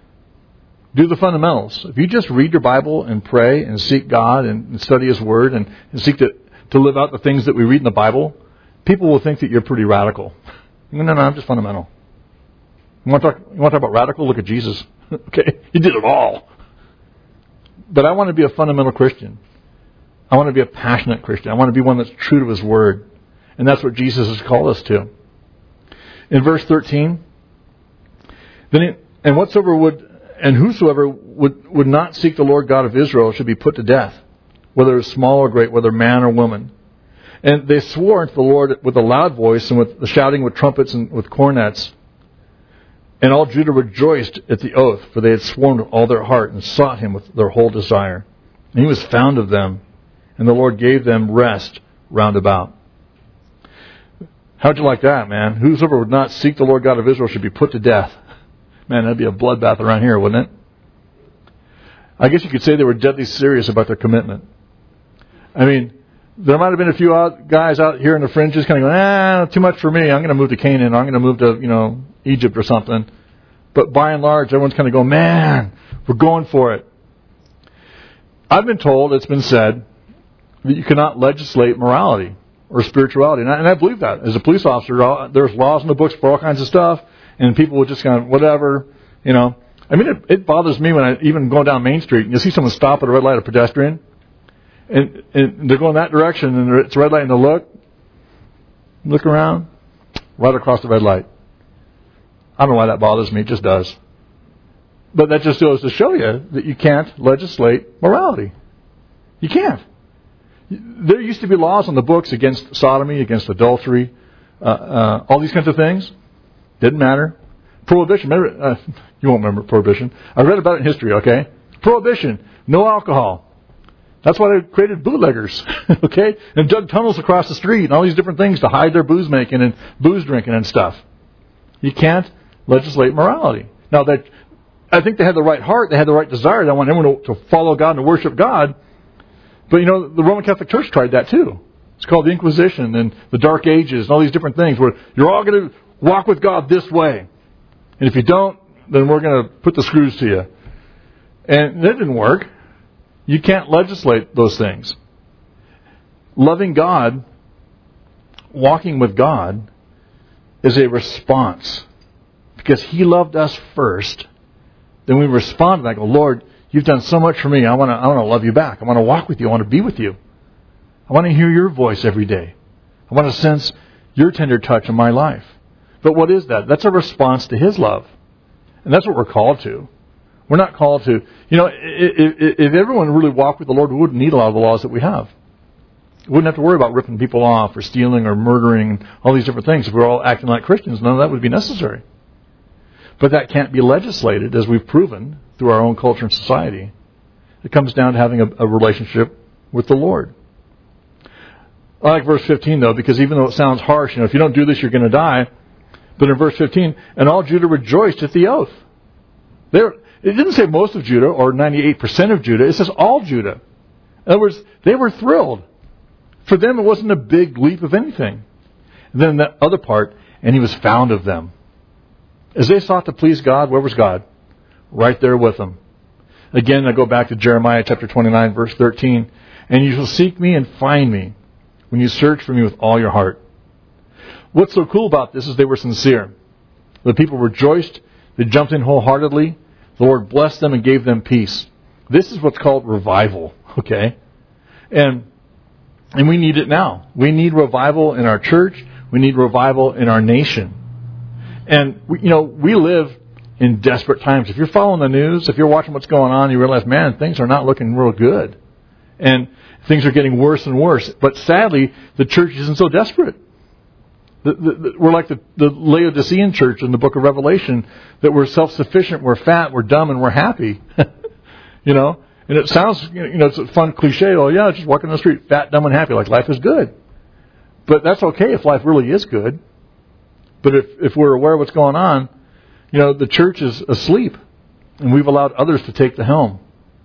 do the fundamentals, if you just read your Bible and pray and seek God and, and study His Word and, and seek to, to live out the things that we read in the Bible, people will think that you're pretty radical. No, no, no, I'm just fundamental. You want to talk, you want to talk about radical? Look at Jesus. Okay, He did it all. But I want to be a fundamental Christian. I want to be a passionate Christian. I want to be one that's true to His Word. And that's what Jesus has called us to. In verse thirteen, then it, and whatsoever would and whosoever would, would not seek the Lord God of Israel should be put to death, whether small or great, whether man or woman. And they swore unto the Lord with a loud voice and with the shouting with trumpets and with cornets. And all Judah rejoiced at the oath, for they had sworn with all their heart and sought Him with their whole desire. And He was found of them, and the Lord gave them rest round about. How'd you like that, man? Whosoever would not seek the Lord God of Israel should be put to death. Man, that'd be a bloodbath around here, wouldn't it? I guess you could say they were deadly serious about their commitment. I mean, there might have been a few out, guys out here in the fringes kind of going, ah, too much for me. I'm going to move to Canaan. I'm going to move to, you know, Egypt or something. But by and large, everyone's kind of going, man, we're going for it. I've been told, it's been said, that you cannot legislate morality or spirituality. And I, and I believe that. As a police officer, all, there's laws in the books for all kinds of stuff, and people will just kind of, whatever, you know. I mean, it, it bothers me when I even go down Main Street and you see someone stop at a red light, a pedestrian, and, and they're going that direction, and it's a red light, and they look, look around, right across the red light. I don't know why that bothers me. It just does. But that just goes to show you that you can't legislate morality. You can't. There used to be laws on the books against sodomy, against adultery, uh, uh, all these kinds of things. Didn't matter. Prohibition. Remember, uh, you won't remember Prohibition. I read about it in history, okay? Prohibition. No alcohol. That's why they created bootleggers, okay? And dug tunnels across the street and all these different things to hide their booze making and booze drinking and stuff. You can't legislate morality. Now, that I think they had the right heart. They had the right desire. They want everyone to, to follow God and to worship God. But, you know, the Roman Catholic Church tried that too. It's called the Inquisition and the Dark Ages and all these different things where you're all going to walk with God this way. And if you don't, then we're going to put the screws to you. And that didn't work. You can't legislate those things. Loving God, walking with God, is a response. Because He loved us first. Then we respond to that. Go, Lord, You've done so much for me. I want to I want to love You back. I want to walk with You. I want to be with You. I want to hear Your voice every day. I want to sense Your tender touch in my life. But what is that? That's a response to His love. And that's what we're called to. We're not called to, you know, if, if everyone really walked with the Lord, we wouldn't need a lot of the laws that we have. We wouldn't have to worry about ripping people off or stealing or murdering and all these different things. If we were all acting like Christians, none of that would be necessary. But that can't be legislated, as we've proven through our own culture and society. It comes down to having a, a relationship with the Lord. I like verse fifteen, though, because even though it sounds harsh, you know, if you don't do this, you're going to die. But in verse fifteen, and all Judah rejoiced at the oath. They're, it didn't say most of Judah or ninety-eight percent of Judah. It says all Judah. In other words, they were thrilled. For them, it wasn't a big leap of anything. And then the other part, and he was found of them. As they sought to please God, where was God? Right there with them. Again, I go back to Jeremiah chapter twenty-nine, verse thirteen. And you shall seek me and find me when you search for me with all your heart. What's so cool about this is they were sincere. The people rejoiced. They jumped in wholeheartedly. The Lord blessed them and gave them peace. This is what's called revival. Okay? And and we need it now. We need revival in our church. We need revival in our nation. And, we, you know, we live in desperate times. If you're following the news, if you're watching what's going on, you realize, man, things are not looking real good. And things are getting worse and worse. But sadly, the church isn't so desperate. The, the, the, we're like the, the Laodicean church in the book of Revelation, that we're self-sufficient, we're fat, we're dumb, and we're happy. You know? And it sounds, you know, it's a fun cliche. Oh, yeah, just walking on the street, fat, dumb, and happy, like life is good. But that's okay if life really is good. But if, if we're aware of what's going on, you know, the church is asleep, and we've allowed others to take the helm.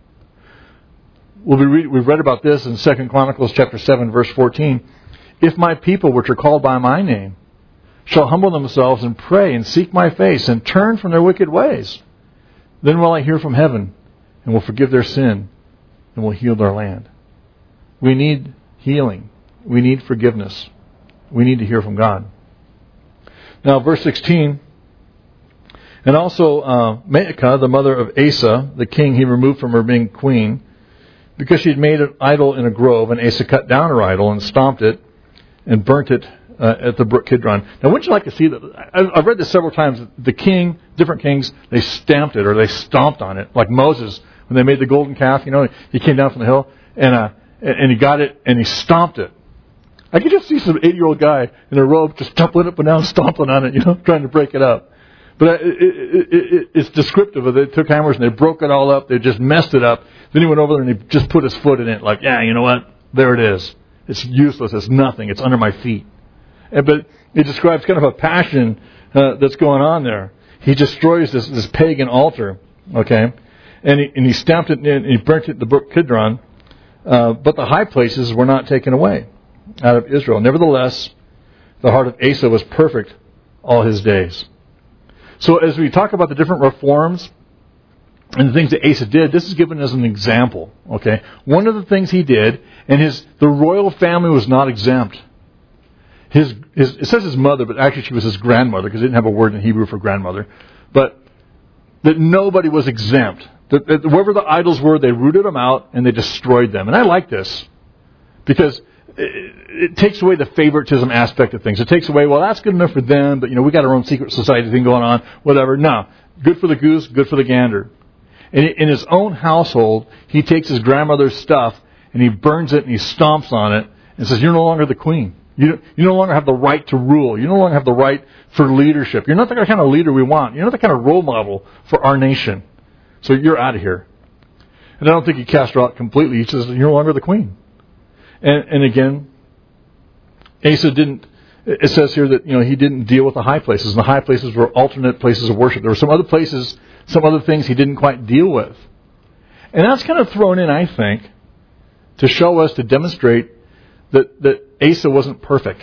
We'll be read, we've read about this in Second Chronicles chapter seven, verse fourteen. If my people, which are called by my name, shall humble themselves and pray and seek my face and turn from their wicked ways, then will I hear from heaven and will forgive their sin and will heal their land. We need healing. We need forgiveness. We need to hear from God. Now, verse sixteen. And also uh, Maacah, the mother of Asa, the king he removed from her being queen, because she had made an idol in a grove, and Asa cut down her idol and stomped it and burnt it uh, at the brook Kidron. Now, wouldn't you like to see that? I've read this several times. The king, different kings, they stamped it or they stomped on it, like Moses when they made the golden calf. You know, he came down from the hill and uh, and he got it and he stomped it. I could just see some eight-year-old guy in a robe just jumping up and down, stomping on it, you know, trying to break it up. But it, it, it, it's descriptive of it. They took hammers and they broke it all up. They just messed it up. Then he went over there and he just put his foot in it, like, yeah, you know what? There it is. It's useless. It's nothing. It's under my feet. And, but it describes kind of a passion uh, that's going on there. He destroys this, this pagan altar, okay? And he, and he stamped it and he burnt it in the brook Kidron. Uh, but the high places were not taken away out of Israel. Nevertheless, the heart of Asa was perfect all his days. So as we talk about the different reforms and the things that Asa did, this is given as an example. Okay, one of the things he did, and his the royal family was not exempt. His, his it says his mother, but actually she was his grandmother, because they didn't have a word in Hebrew for grandmother. But that nobody was exempt. That, that wherever the idols were, they rooted them out and they destroyed them. And I like this because it takes away the favoritism aspect of things. It takes away, well, that's good enough for them, but, you know, we got our own secret society thing going on, whatever. No. Good for the goose, good for the gander. And in his own household, he takes his grandmother's stuff and he burns it and he stomps on it and says, you're no longer the queen. You, you no longer have the right to rule. You no longer have the right for leadership. You're not the kind of leader we want. You're not the kind of role model for our nation. So you're out of here. And I don't think he cast her out completely. He says, you're no longer the queen. And, and again, Asa didn't, it says here that, you know, he didn't deal with the high places. And the high places were alternate places of worship. There were some other places, some other things he didn't quite deal with. And that's kind of thrown in, I think, to show us, to demonstrate that, that Asa wasn't perfect.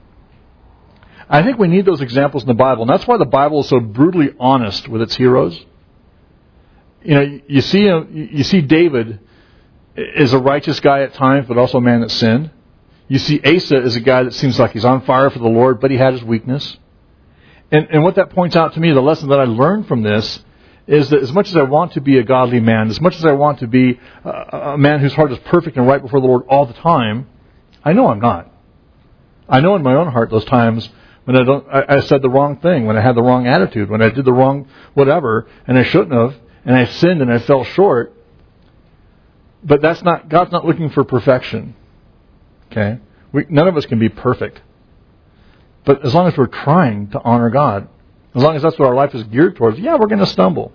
I think we need those examples in the Bible. And that's why the Bible is so brutally honest with its heroes. You know, you see, you see David is a righteous guy at times, but also a man that sinned. You see Asa is a guy that seems like he's on fire for the Lord, but he had his weakness. And, and what that points out to me, the lesson that I learned from this, is that as much as I want to be a godly man, as much as I want to be a, a man whose heart is perfect and right before the Lord all the time, I know I'm not. I know in my own heart those times when I don't, I, I said the wrong thing, when I had the wrong attitude, when I did the wrong whatever, and I shouldn't have, and I sinned and I fell short. But that's not, God's not looking for perfection. Okay? We, none of us can be perfect. But as long as we're trying to honor God, as As long as that's what our life is geared towards, yeah, we're going to stumble.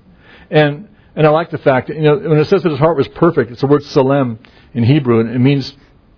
And and I like the fact that, you know, when it says that his heart was perfect, it's the word salem in Hebrew, and it means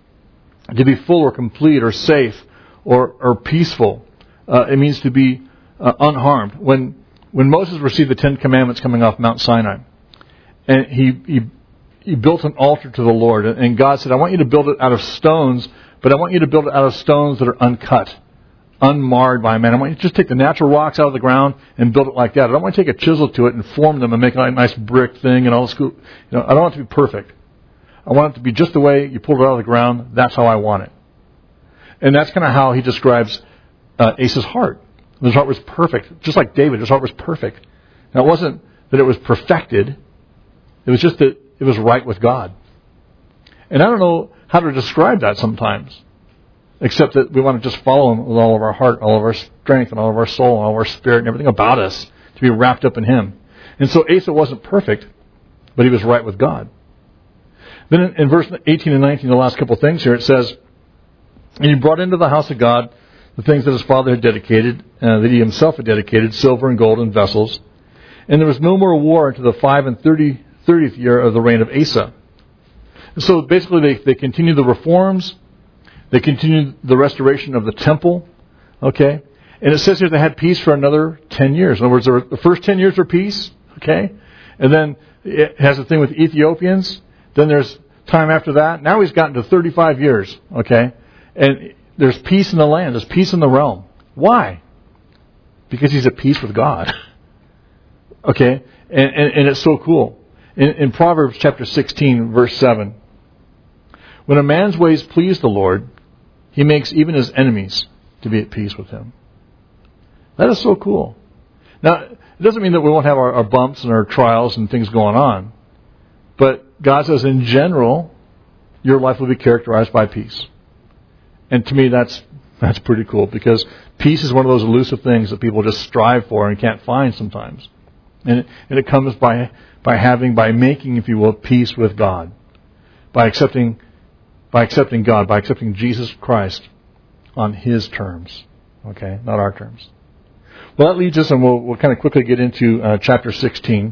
to be full or complete or safe or, or peaceful. Uh, it means to be uh, unharmed. When when Moses received the Ten Commandments coming off Mount Sinai, and he he he built an altar to the Lord, and God said, I want you to build it out of stones, but I want you to build it out of stones that are uncut, unmarred by man. I want you to just take the natural rocks out of the ground and build it like that. I don't want to take a chisel to it and form them and make a nice brick thing and all this cool. You know, I don't want it to be perfect. I want it to be just the way you pulled it out of the ground. That's how I want it. And that's kind of how he describes uh, Asa's heart. His heart was perfect, just like David. His heart was perfect. Now, it wasn't that it was perfected. It was just that it was right with God. And I don't know how to describe that sometimes, except that we want to just follow Him with all of our heart, all of our strength, and all of our soul, and all of our spirit, and everything about us to be wrapped up in Him. And so Asa wasn't perfect, but he was right with God. Then in, in verse eighteen and nineteen, the last couple of things here, it says, and he brought into the house of God the things that his father had dedicated, uh, that he himself had dedicated, silver and gold and vessels. And there was no more war until the five and thirty, thirtieth year of the reign of Asa. And so basically they, they continued the reforms. They continued the restoration of the temple. Okay? And it says here they had peace for another ten years. In other words, the first ten years were peace. Okay? And then it has a thing with Ethiopians. Then there's time after that. Now he's gotten to thirty-five years. Okay? And there's peace in the land. There's peace in the realm. Why? Because he's at peace with God. Okay? And, and, and it's so cool. In, in Proverbs chapter sixteen, verse seven, when a man's ways please the Lord, he makes even his enemies to be at peace with him. That is so cool. Now, it doesn't mean that we won't have our, our bumps and our trials and things going on. But God says in general, your life will be characterized by peace. And to me, that's that's pretty cool, because peace is one of those elusive things that people just strive for and can't find sometimes. And it, and it comes by by having, by making, if you will, peace with God, by accepting, by accepting God, by accepting Jesus Christ on His terms, okay, not our terms. Well, that leads us, and we'll we'll kind of quickly get into uh, chapter sixteen.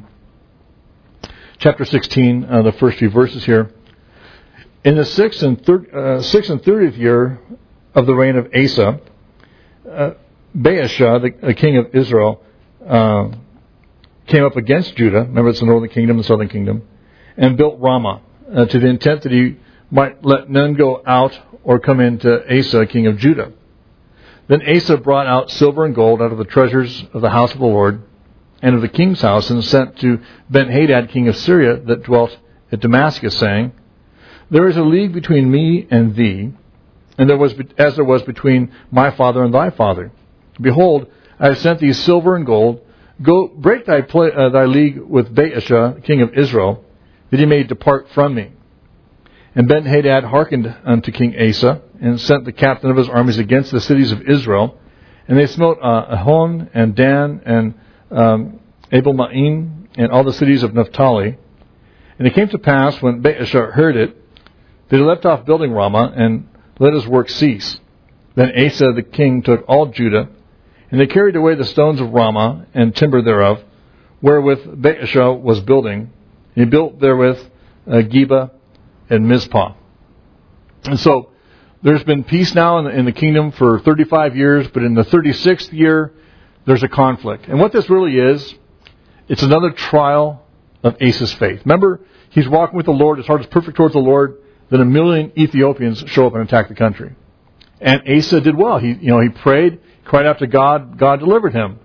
Chapter sixteen, uh, the first few verses here. In the sixth and thir- uh, sixth and thirtieth year of the reign of Asa, uh, Baasha, the, the king of Israel, uh, came up against Judah. Remember, it's the northern kingdom, the southern kingdom, and built Ramah uh, to the intent that he might let none go out or come into Asa, king of Judah. Then Asa brought out silver and gold out of the treasures of the house of the Lord and of the king's house, and sent to Ben-Hadad, king of Syria, that dwelt at Damascus, saying, there is a league between me and thee, and there was as there was between my father and thy father. Behold, I have sent thee silver and gold. Go break thy play, uh, thy league with Baasha, king of Israel, that he may depart from me. And Ben-Hadad hearkened unto King Asa, and sent the captain of his armies against the cities of Israel. And they smote uh, Ahon and Dan and um, Abel-Maim and all the cities of Naphtali. And it came to pass, when Baasha heard it, that he left off building Ramah, and let his work cease. Then Asa the king took all Judah, and they carried away the stones of Ramah and timber thereof, wherewith Baasha was building. He built therewith uh, Geba and Mizpah. And so there's been peace now in the, in the kingdom for thirty-five years, but in the thirty-sixth year, there's a conflict. And what this really is, it's another trial of Asa's faith. Remember, he's walking with the Lord, his heart is perfect towards the Lord. Then a million Ethiopians show up and attack the country. And Asa did well. He, you know, he prayed, cried out to God. God delivered him.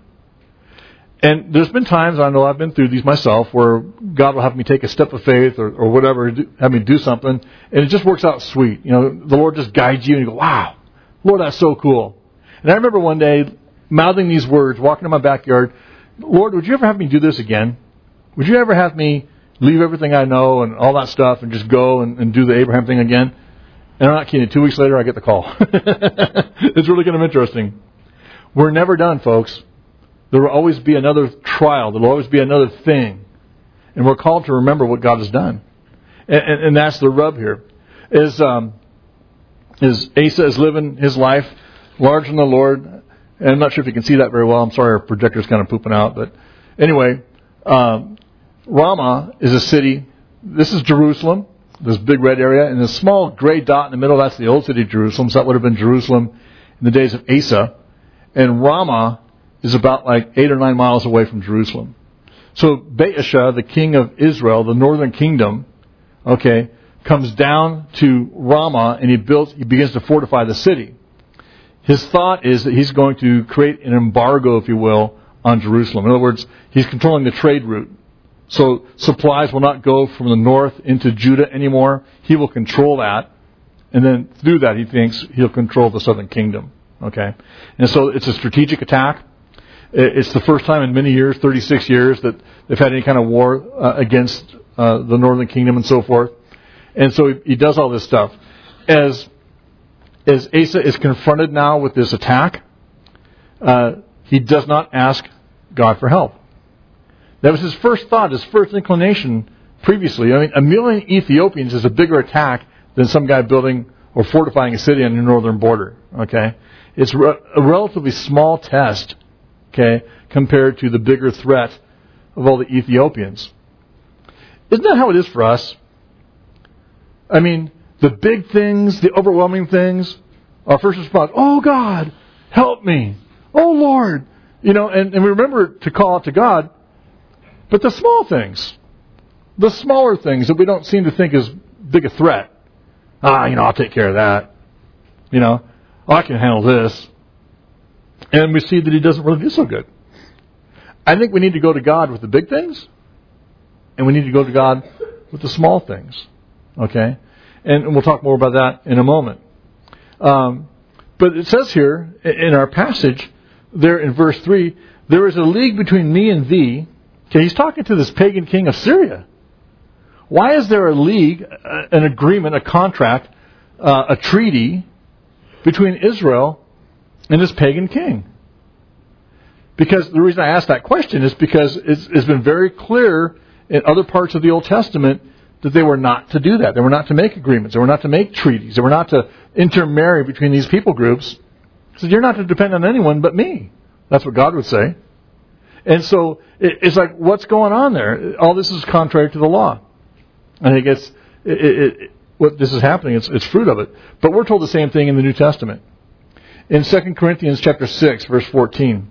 And there's been times, I know I've been through these myself, where God will have me take a step of faith or, or whatever, have me do something, and it just works out sweet. You know, the Lord just guides you, and you go, wow, Lord, that's so cool. And I remember one day mouthing these words, walking in my backyard, Lord, would you ever have me do this again? Would you ever have me leave everything I know and all that stuff and just go and, and do the Abraham thing again? And I'm not kidding. Two weeks later, I get the call. It's really kind of interesting. We're never done, folks. There will always be another trial. There will always be another thing. And we're called to remember what God has done. And, and, and that's the rub here. Is, um, is Asa is living his life large in the Lord, And I'm not sure if you can see that very well. I'm sorry, our projector's kind of pooping out. But anyway, um, Ramah is a city. This is Jerusalem, this big red area. And the small gray dot in the middle, that's the old city of Jerusalem. So that would have been Jerusalem in the days of Asa. And Ramah is about like eight or nine miles away from Jerusalem. So Baasha, the king of Israel, the northern kingdom, okay, comes down to Ramah and he builds, he begins to fortify the city. His thought is that he's going to create an embargo, if you will, on Jerusalem. In other words, he's controlling the trade route. So supplies will not go from the north into Judah anymore. He will control that. And then through that, he thinks he'll control the southern kingdom. Okay? And so it's a strategic attack. It's the first time in many years, thirty-six years, that they've had any kind of war uh, against uh, the northern kingdom and so forth. And so he, he does all this stuff. As as Asa is confronted now with this attack, uh, he does not ask God for help. That was his first thought, his first inclination previously. I mean, a million Ethiopians is a bigger attack than some guy building or fortifying a city on your northern border. Okay, it's re- a relatively small test. Okay, compared to the bigger threat of all the Ethiopians. Isn't that how it is for us? I mean, the big things, the overwhelming things, our first response, oh God, help me. Oh Lord. You know, and, and we remember to call out to God. But the small things, the smaller things that we don't seem to think is big a threat. Ah, you know, I'll take care of that. You know, oh, I can handle this. And we see that he doesn't really do so good. I think we need to go to God with the big things, and we need to go to God with the small things. Okay? And we'll talk more about that in a moment. Um, but it says here, in our passage, there in verse three, there is a league between me and thee. Okay, he's talking to this pagan king of Syria. Why is there a league, an agreement, a contract, uh, a treaty between Israel and this pagan king? Because the reason I ask that question is because it's, it's been very clear in other parts of the Old Testament that they were not to do that. They were not to make agreements. They were not to make treaties. They were not to intermarry between these people groups. He said, you're not to depend on anyone but me. That's what God would say. And so it, it's like, what's going on there? All this is contrary to the law. I think it's, it, it, it, what this is happening, it's, it's fruit of it. But we're told the same thing in the New Testament. In Second Corinthians chapter six, verse fourteen,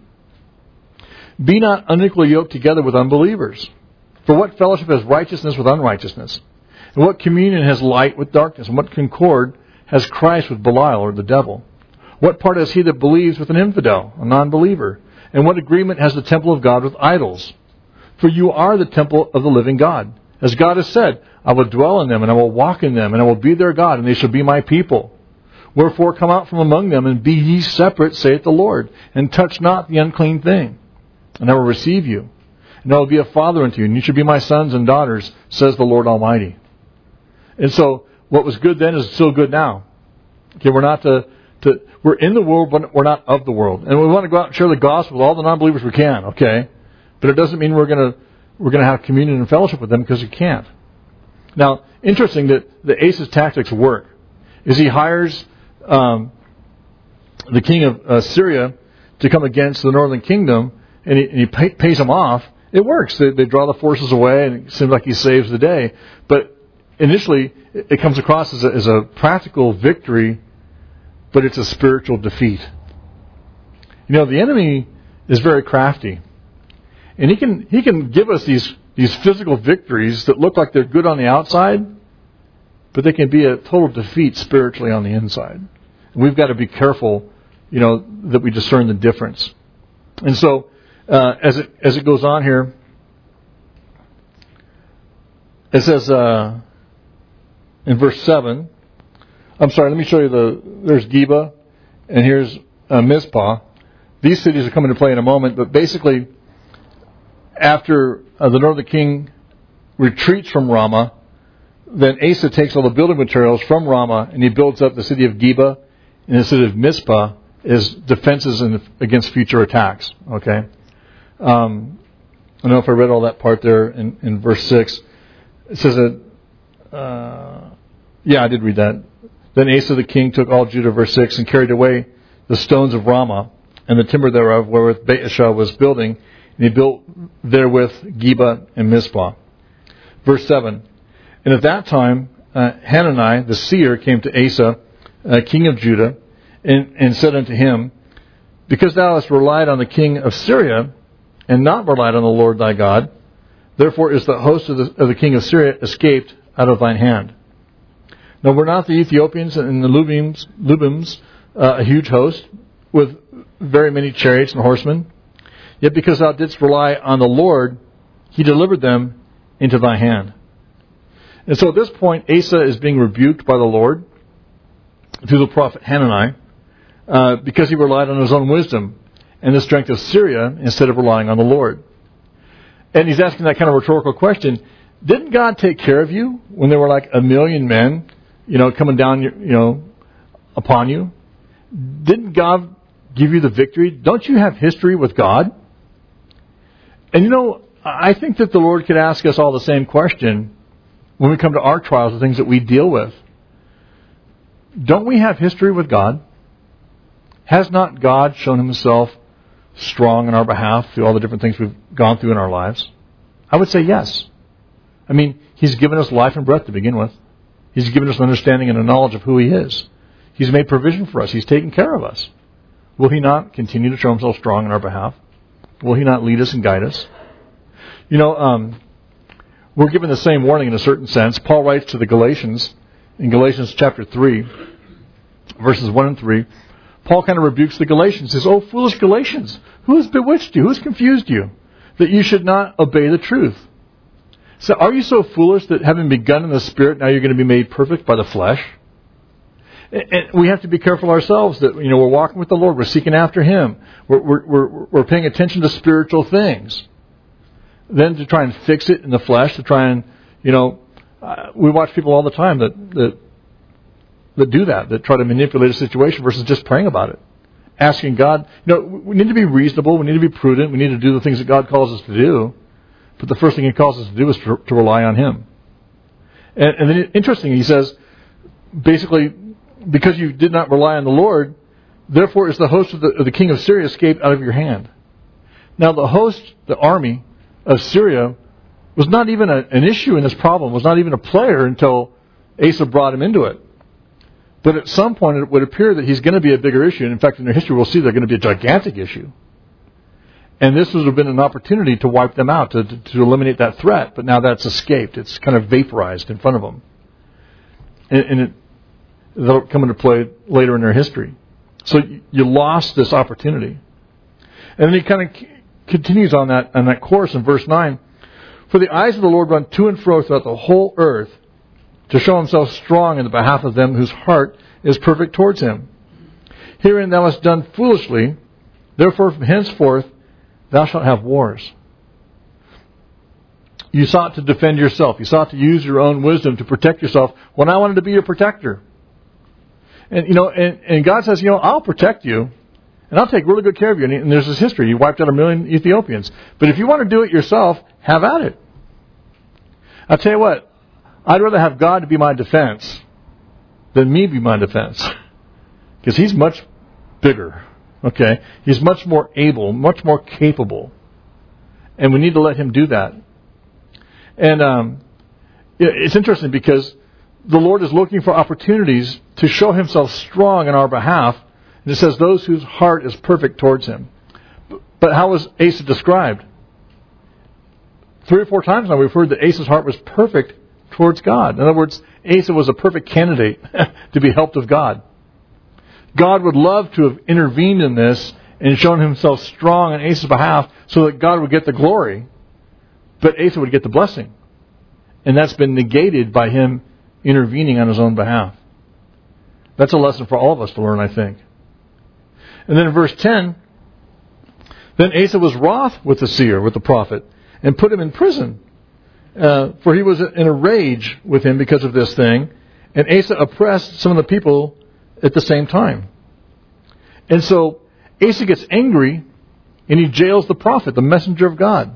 be not unequally yoked together with unbelievers. For what fellowship has righteousness with unrighteousness? And what communion has light with darkness? And what concord has Christ with Belial or the devil? What part has he that believes with an infidel, a non-believer? And what agreement has the temple of God with idols? For you are the temple of the living God. As God has said, I will dwell in them, and I will walk in them, and I will be their God, and they shall be my people. Wherefore come out from among them, and be ye separate, saith the Lord, and touch not the unclean thing. And I will receive you, and I will be a father unto you, and you shall be my sons and daughters, says the Lord Almighty. And so, what was good then is still good now. Okay, we're not to, to we're in the world, but we're not of the world. And we want to go out and share the gospel with all the non-believers we can, okay? But it doesn't mean we're going to we're going to have communion and fellowship with them, because you can't. Now, interesting that the Asa's tactics work. Is he hires um, the king of uh, Syria to come against the northern kingdom, and he, and he pay, pays them off. It works. They, they draw the forces away, and it seems like he saves the day. But initially, it, it comes across as a, as a practical victory, but it's a spiritual defeat. You know, the enemy is very crafty. And he can he can give us these, these physical victories that look like they're good on the outside, but they can be a total defeat spiritually on the inside. And we've got to be careful, you know, that we discern the difference. And so, uh, as it as it goes on here, it says uh, in verse seven. I'm sorry. Let me show you the. There's Geba, and here's uh, Mizpah. These cities are coming to play in a moment, but basically, after uh, the northern king retreats from Ramah, then Asa takes all the building materials from Ramah and he builds up the city of Geba and the city of Mizpah as defenses in, against future attacks. Okay, um, I don't know if I read all that part there in, in verse six. It says that, uh, yeah, I did read that. Then Asa the king took all Judah, verse six, and carried away the stones of Ramah and the timber thereof, wherewith Baasha was building, and he built therewith Geba and Mizpah. Verse seven, and at that time uh, Hanani the seer came to Asa, uh, king of Judah, and, and said unto him, because thou hast relied on the king of Syria, and not relied on the Lord thy God, therefore is the host of the, of the king of Syria escaped out of thine hand. Now were not the Ethiopians and the Lubims, Lubims uh, a huge host, with very many chariots and horsemen? Yet because thou didst rely on the Lord, he delivered them into thy hand. And so at this point, Asa is being rebuked by the Lord through the prophet Hanani uh, because he relied on his own wisdom and the strength of Syria instead of relying on the Lord. And he's asking that kind of rhetorical question. Didn't God take care of you when there were like a million men, you know, coming down, you know, upon you? Didn't God give you the victory? Don't you have history with God? And you know, I think that the Lord could ask us all the same question when we come to our trials, the things that we deal with. Don't we have history with God? Has not God shown himself strong on our behalf through all the different things we've gone through in our lives? I would say yes. I mean, he's given us life and breath to begin with. He's given us an understanding and a knowledge of who he is. He's made provision for us. He's taken care of us. Will he not continue to show himself strong on our behalf? Will he not lead us and guide us? You know, um, we're given the same warning in a certain sense. Paul writes to the Galatians, in Galatians chapter three, verses one and three, Paul kind of rebukes the Galatians. He says, "Oh, foolish Galatians, who has bewitched you? Who has confused you, that you should not obey the truth? So are you so foolish that having begun in the Spirit, now you're going to be made perfect by the flesh?" And we have to be careful ourselves that, you know, we're walking with the Lord. We're seeking after him. We're, we're, we're, we're paying attention to spiritual things. Then to try and fix it in the flesh, to try and, you know, uh, we watch people all the time that, that that do that, that try to manipulate a situation versus just praying about it. Asking God, you know, we need to be reasonable. We need to be prudent. We need to do the things that God calls us to do. But the first thing he calls us to do is to, to rely on him. And, and then interestingly, he says, basically, because you did not rely on the Lord, therefore is the host of the, of the king of Syria escaped out of your hand. Now the host, the army of Syria, was not even a, an issue in this problem, was not even a player until Asa brought him into it. But at some point it would appear that he's going to be a bigger issue. And in fact, in their history we'll see they're going to be a gigantic issue. And this would have been an opportunity to wipe them out, to, to, to eliminate that threat. But now that's escaped. It's kind of vaporized in front of them. And, and it, they'll come into play later in their history. So you lost this opportunity. And then he kind of continues on that on that course in verse nine. For the eyes of the Lord run to and fro throughout the whole earth, to show himself strong in the behalf of them whose heart is perfect towards him. Herein thou hast done foolishly, therefore from henceforth thou shalt have wars. You sought to defend yourself. You sought to use your own wisdom to protect yourself when I wanted to be your protector. And, you know, and, and God says, you know, I'll protect you, and I'll take really good care of you. And, and there's this history. He wiped out a million Ethiopians. But if you want to do it yourself, have at it. I'll tell you what, I'd rather have God to be my defense than me be my defense. Because he's much bigger. Okay? He's much more able, much more capable. And we need to let him do that. And um, it's interesting because the Lord is looking for opportunities to show himself strong on our behalf. And it says, those whose heart is perfect towards him. But how was Asa described? Three or four times now we've heard that Asa's heart was perfect towards God. In other words, Asa was a perfect candidate to be helped of God. God would love to have intervened in this and shown himself strong on Asa's behalf so that God would get the glory, but Asa would get the blessing. And that's been negated by him intervening on his own behalf. That's a lesson for all of us to learn, I think. And then in verse ten, then Asa was wroth with the seer, with the prophet, and put him in prison. Uh, for he was in a rage with him because of this thing. And Asa oppressed some of the people at the same time. And so Asa gets angry and he jails the prophet, the messenger of God.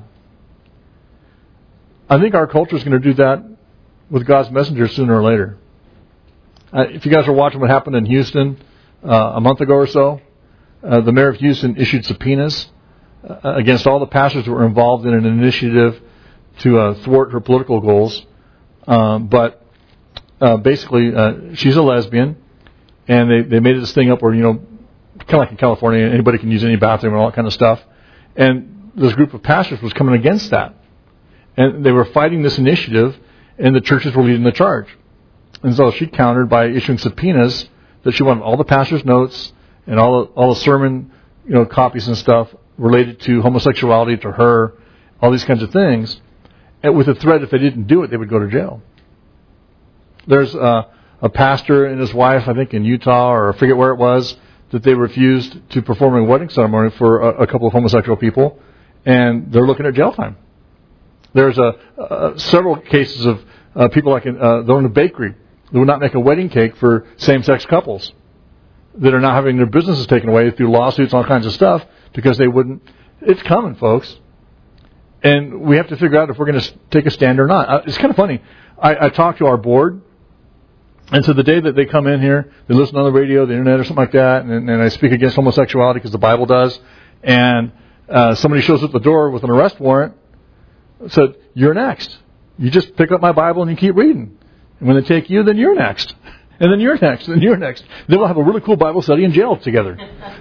I think our culture is going to do that with God's messengers sooner or later. Uh, if you guys are watching what happened in Houston uh, a month ago or so, uh, the mayor of Houston issued subpoenas uh, against all the pastors who were involved in an initiative to uh, thwart her political goals. Um, but uh, basically, uh, she's a lesbian, and they, they made this thing up where, you know, kind of like in California, anybody can use any bathroom and all that kind of stuff. And this group of pastors was coming against that. And they were fighting this initiative, and the churches were leading the charge. And so she countered by issuing subpoenas that she wanted all the pastors' notes and all the, all the sermon, you know, copies and stuff related to homosexuality, to her, all these kinds of things, and with the threat if they didn't do it, they would go to jail. There's uh, a pastor and his wife, I think in Utah, or I forget where it was, that they refused to perform a wedding ceremony for a, a couple of homosexual people, and they're looking at jail time. There's a, uh, several cases of uh, people like in, uh, they're in a bakery. They would not make a wedding cake for same-sex couples that are now having their businesses taken away through lawsuits, all kinds of stuff, because they wouldn't. It's coming, folks. And we have to figure out if we're going to take a stand or not. Uh, it's kind of funny. I, I talked to our board, and so the day that they come in here, they listen on the radio, the internet, or something like that, and, and I speak against homosexuality because the Bible does, and uh, somebody shows up at the door with an arrest warrant, said, "You're next. You just pick up my Bible and you keep reading. And when they take you, then you're next. And then you're next. And you're next. Then we'll have a really cool Bible study in jail together."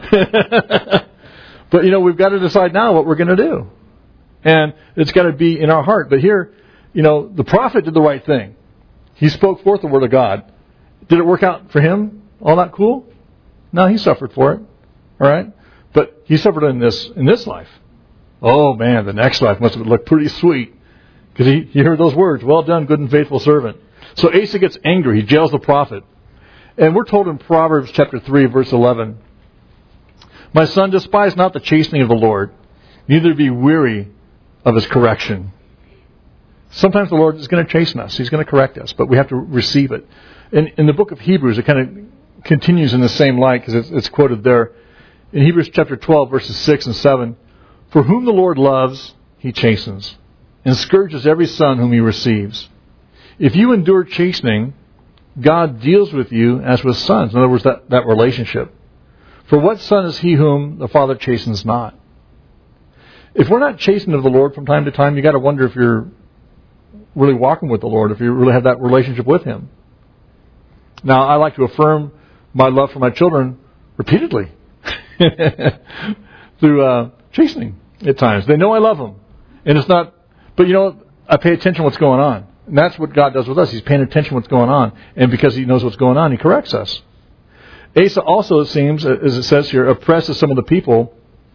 But, you know, we've got to decide now what we're going to do. And it's got to be in our heart. But here, you know, the prophet did the right thing. He spoke forth the word of God. Did it work out for him? All that cool? No, he suffered for it. All right? But he suffered in this in this life. Oh, man, the next life must have looked pretty sweet. Because he, he heard those words, "Well done, good and faithful servant." So Asa gets angry. He jails the prophet. And we're told in Proverbs chapter three, verse eleven, "My son, despise not the chastening of the Lord, neither be weary of his correction." Sometimes the Lord is going to chasten us. He's going to correct us, but we have to receive it. In, in the book of Hebrews, it kind of continues in the same light because it's, it's quoted there. In Hebrews chapter twelve, verses six and seven, "For whom the Lord loves, he chastens, and scourges every son whom he receives. If you endure chastening, God deals with you as with sons." In other words, that, that relationship. "For what son is he whom the Father chastens not?" If we're not chastened of the Lord from time to time, you got to wonder if you're really walking with the Lord, if you really have that relationship with him. Now, I like to affirm my love for my children repeatedly through uh, chastening at times. They know I love them. And it's not, but you know, I pay attention to what's going on. And that's what God does with us. He's paying attention to what's going on. And because he knows what's going on, he corrects us. Asa also, it seems, as it says here, oppresses some of the people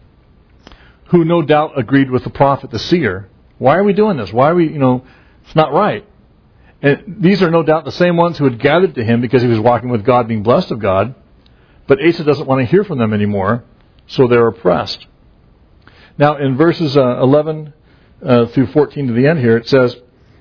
who no doubt agreed with the prophet, the seer. Why are we doing this? Why are we, you know, it's not right. And these are no doubt the same ones who had gathered to him because he was walking with God, being blessed of God. But Asa doesn't want to hear from them anymore, so they're oppressed. Now, in verses uh, eleven uh, through fourteen to the end here, it says,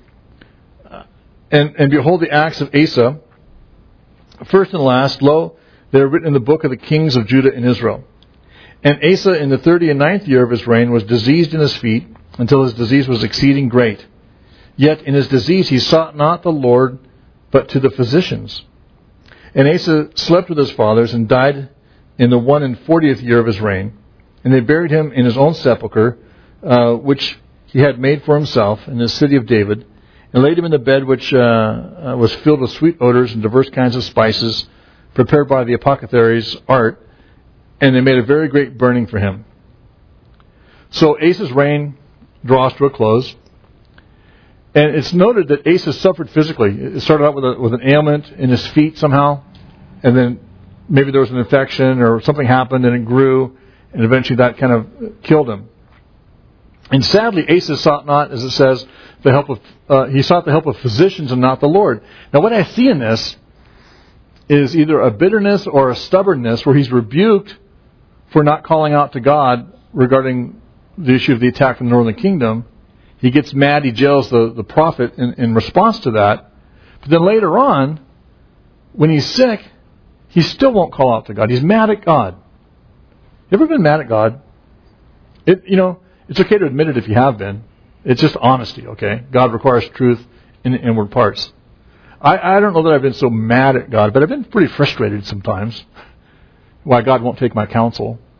And, and behold the acts of Asa, first and last, lo, they are written in the book of the kings of Judah and Israel. And Asa in the thirty and ninth year of his reign was diseased in his feet, until his disease was exceeding great. Yet in his disease he sought not the Lord, but to the physicians. And Asa slept with his fathers, and died in the one and fortieth year of his reign. And they buried him in his own sepulchre, uh, which he had made for himself in the city of David, and laid him in the bed which uh, uh, was filled with sweet odors and diverse kinds of spices, prepared by the apothecary's art, and they made a very great burning for him. So Asa's reign draws to a close, and it's noted that Asa suffered physically. It started out with, a, with an ailment in his feet somehow, and then maybe there was an infection or something happened and it grew, and eventually that kind of killed him. And sadly, Asa sought not, as it says, the help of uh, he sought the help of physicians and not the Lord. Now, what I see in this is either a bitterness or a stubbornness where he's rebuked for not calling out to God regarding the issue of the attack from the northern kingdom. He gets mad, he jails the, the prophet in, in response to that. But then later on, when he's sick, he still won't call out to God. He's mad at God. You ever been mad at God? It, you know, it's okay to admit it if you have been. It's just honesty, okay? God requires truth in the inward parts. I, I don't know that I've been so mad at God, but I've been pretty frustrated sometimes why God won't take my counsel.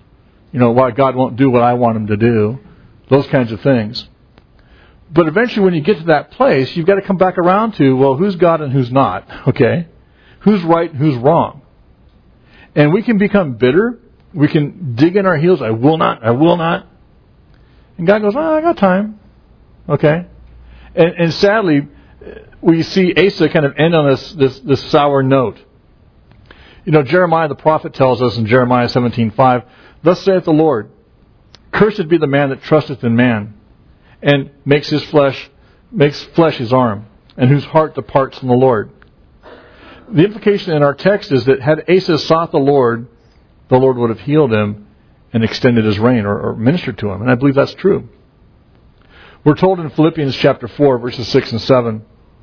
You know, why God won't do what I want him to do. Those kinds of things. But eventually when you get to that place, you've got to come back around to, well, who's God and who's not? Okay? Who's right and who's wrong? And we can become bitter. We can dig in our heels. I will not. I will not. And God goes, oh, I got time. Okay? And, and sadly, we see Asa kind of end on this, this, this sour note. You know, Jeremiah the prophet tells us in Jeremiah seventeen five, thus saith the Lord, cursed be the man that trusteth in man, and makes his flesh, makes flesh his arm, and whose heart departs from the Lord. The implication in our text is that had Asa sought the Lord, the Lord would have healed him and extended his reign, or, or ministered to him. And I believe that's true. We're told in Philippians chapter four, verses six and seven,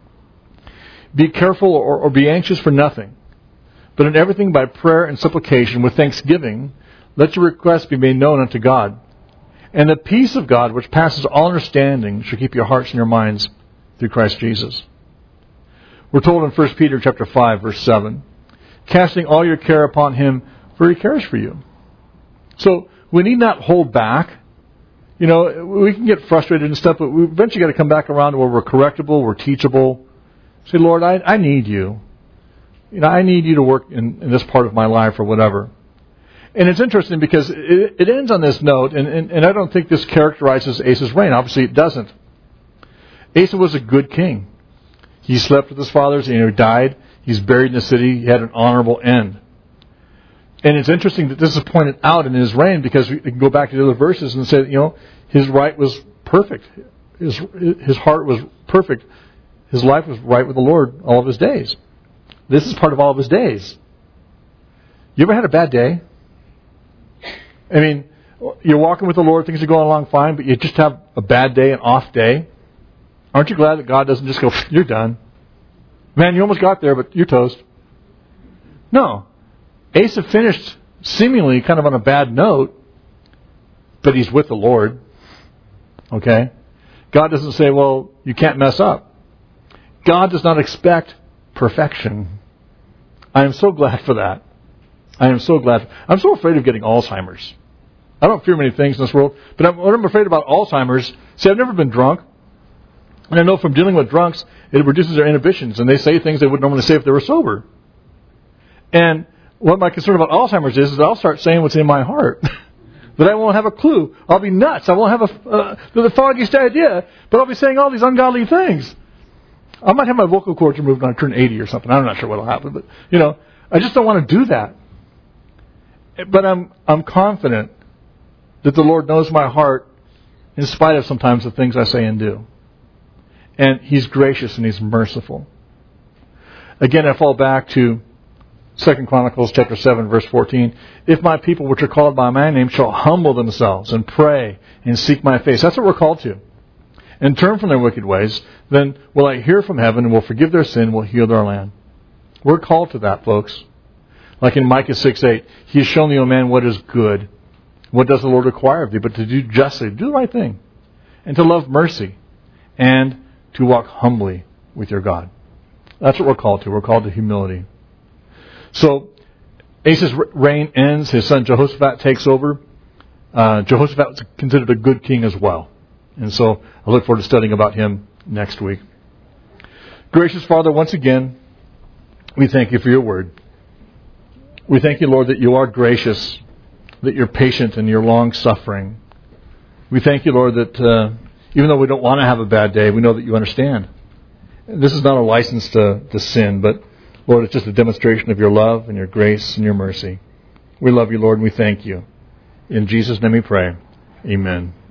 be careful or, or be anxious for nothing, but in everything by prayer and supplication with thanksgiving, let your requests be made known unto God. And the peace of God, which passes all understanding, shall keep your hearts and your minds through Christ Jesus. We're told in First Peter chapter five, verse seven, casting all your care upon him, for he cares for you. So we need not hold back. You know, we can get frustrated and stuff, but we eventually got to come back around to where we're correctable, we're teachable. Say, Lord, I, I need you. You know, I need you to work in, in this part of my life or whatever. And it's interesting because it, it ends on this note, and, and, and I don't think this characterizes Asa's reign. Obviously, it doesn't. Asa was a good king. He slept with his fathers, and he died. He's buried in the city. He had an honorable end. And it's interesting that this is pointed out in his reign because we can go back to the other verses and say, you know, his right was perfect. His, his heart was perfect. His life was right with the Lord all of his days. This is part of all of his days. You ever had a bad day? I mean, you're walking with the Lord, things are going along fine, but you just have a bad day, an off day. Aren't you glad that God doesn't just go, you're done? Man, you almost got there, but you're toast. No. Asa finished seemingly kind of on a bad note, but he's with the Lord. Okay? God doesn't say, well, you can't mess up. God does not expect perfection. I am so glad for that. I am so glad. I'm so afraid of getting Alzheimer's. I don't fear many things in this world, but I'm, what I'm afraid about Alzheimer's, see, I've never been drunk. And I know from dealing with drunks, it reduces their inhibitions, and they say things they would normally say if they were sober. And what my concern about Alzheimer's is, is I'll start saying what's in my heart. That I won't have a clue. I'll be nuts. I won't have a, uh, the foggiest idea, but I'll be saying all these ungodly things. I might have my vocal cords removed when I turn eighty or something. I'm not sure what will happen, but, you know, I just don't want to do that. But I'm I'm confident that the Lord knows my heart in spite of sometimes the things I say and do. And He's gracious and He's merciful. Again, I fall back to Second Chronicles chapter seven, verse fourteen. If my people which are called by my name shall humble themselves and pray and seek my face. That's what we're called to. And turn from their wicked ways, then will I hear from heaven and will forgive their sin, will heal their land. We're called to that, folks. Like in Micah six eight, He has shown thee, O man, what is good. What does the Lord require of thee? But to do justly, do the right thing, and to love mercy, and to walk humbly with your God. That's what we're called to. We're called to humility. So, Asa's reign ends. His son Jehoshaphat takes over. Uh, Jehoshaphat was considered a good king as well. And so, I look forward to studying about him next week. Gracious Father, once again, we thank you for your word. We thank you, Lord, that you are gracious, that you're patient and you're long-suffering. We thank you, Lord, that uh, even though we don't want to have a bad day, we know that you understand. This is not a license to, to sin, but, Lord, it's just a demonstration of your love and your grace and your mercy. We love you, Lord, and we thank you. In Jesus' name we pray. Amen.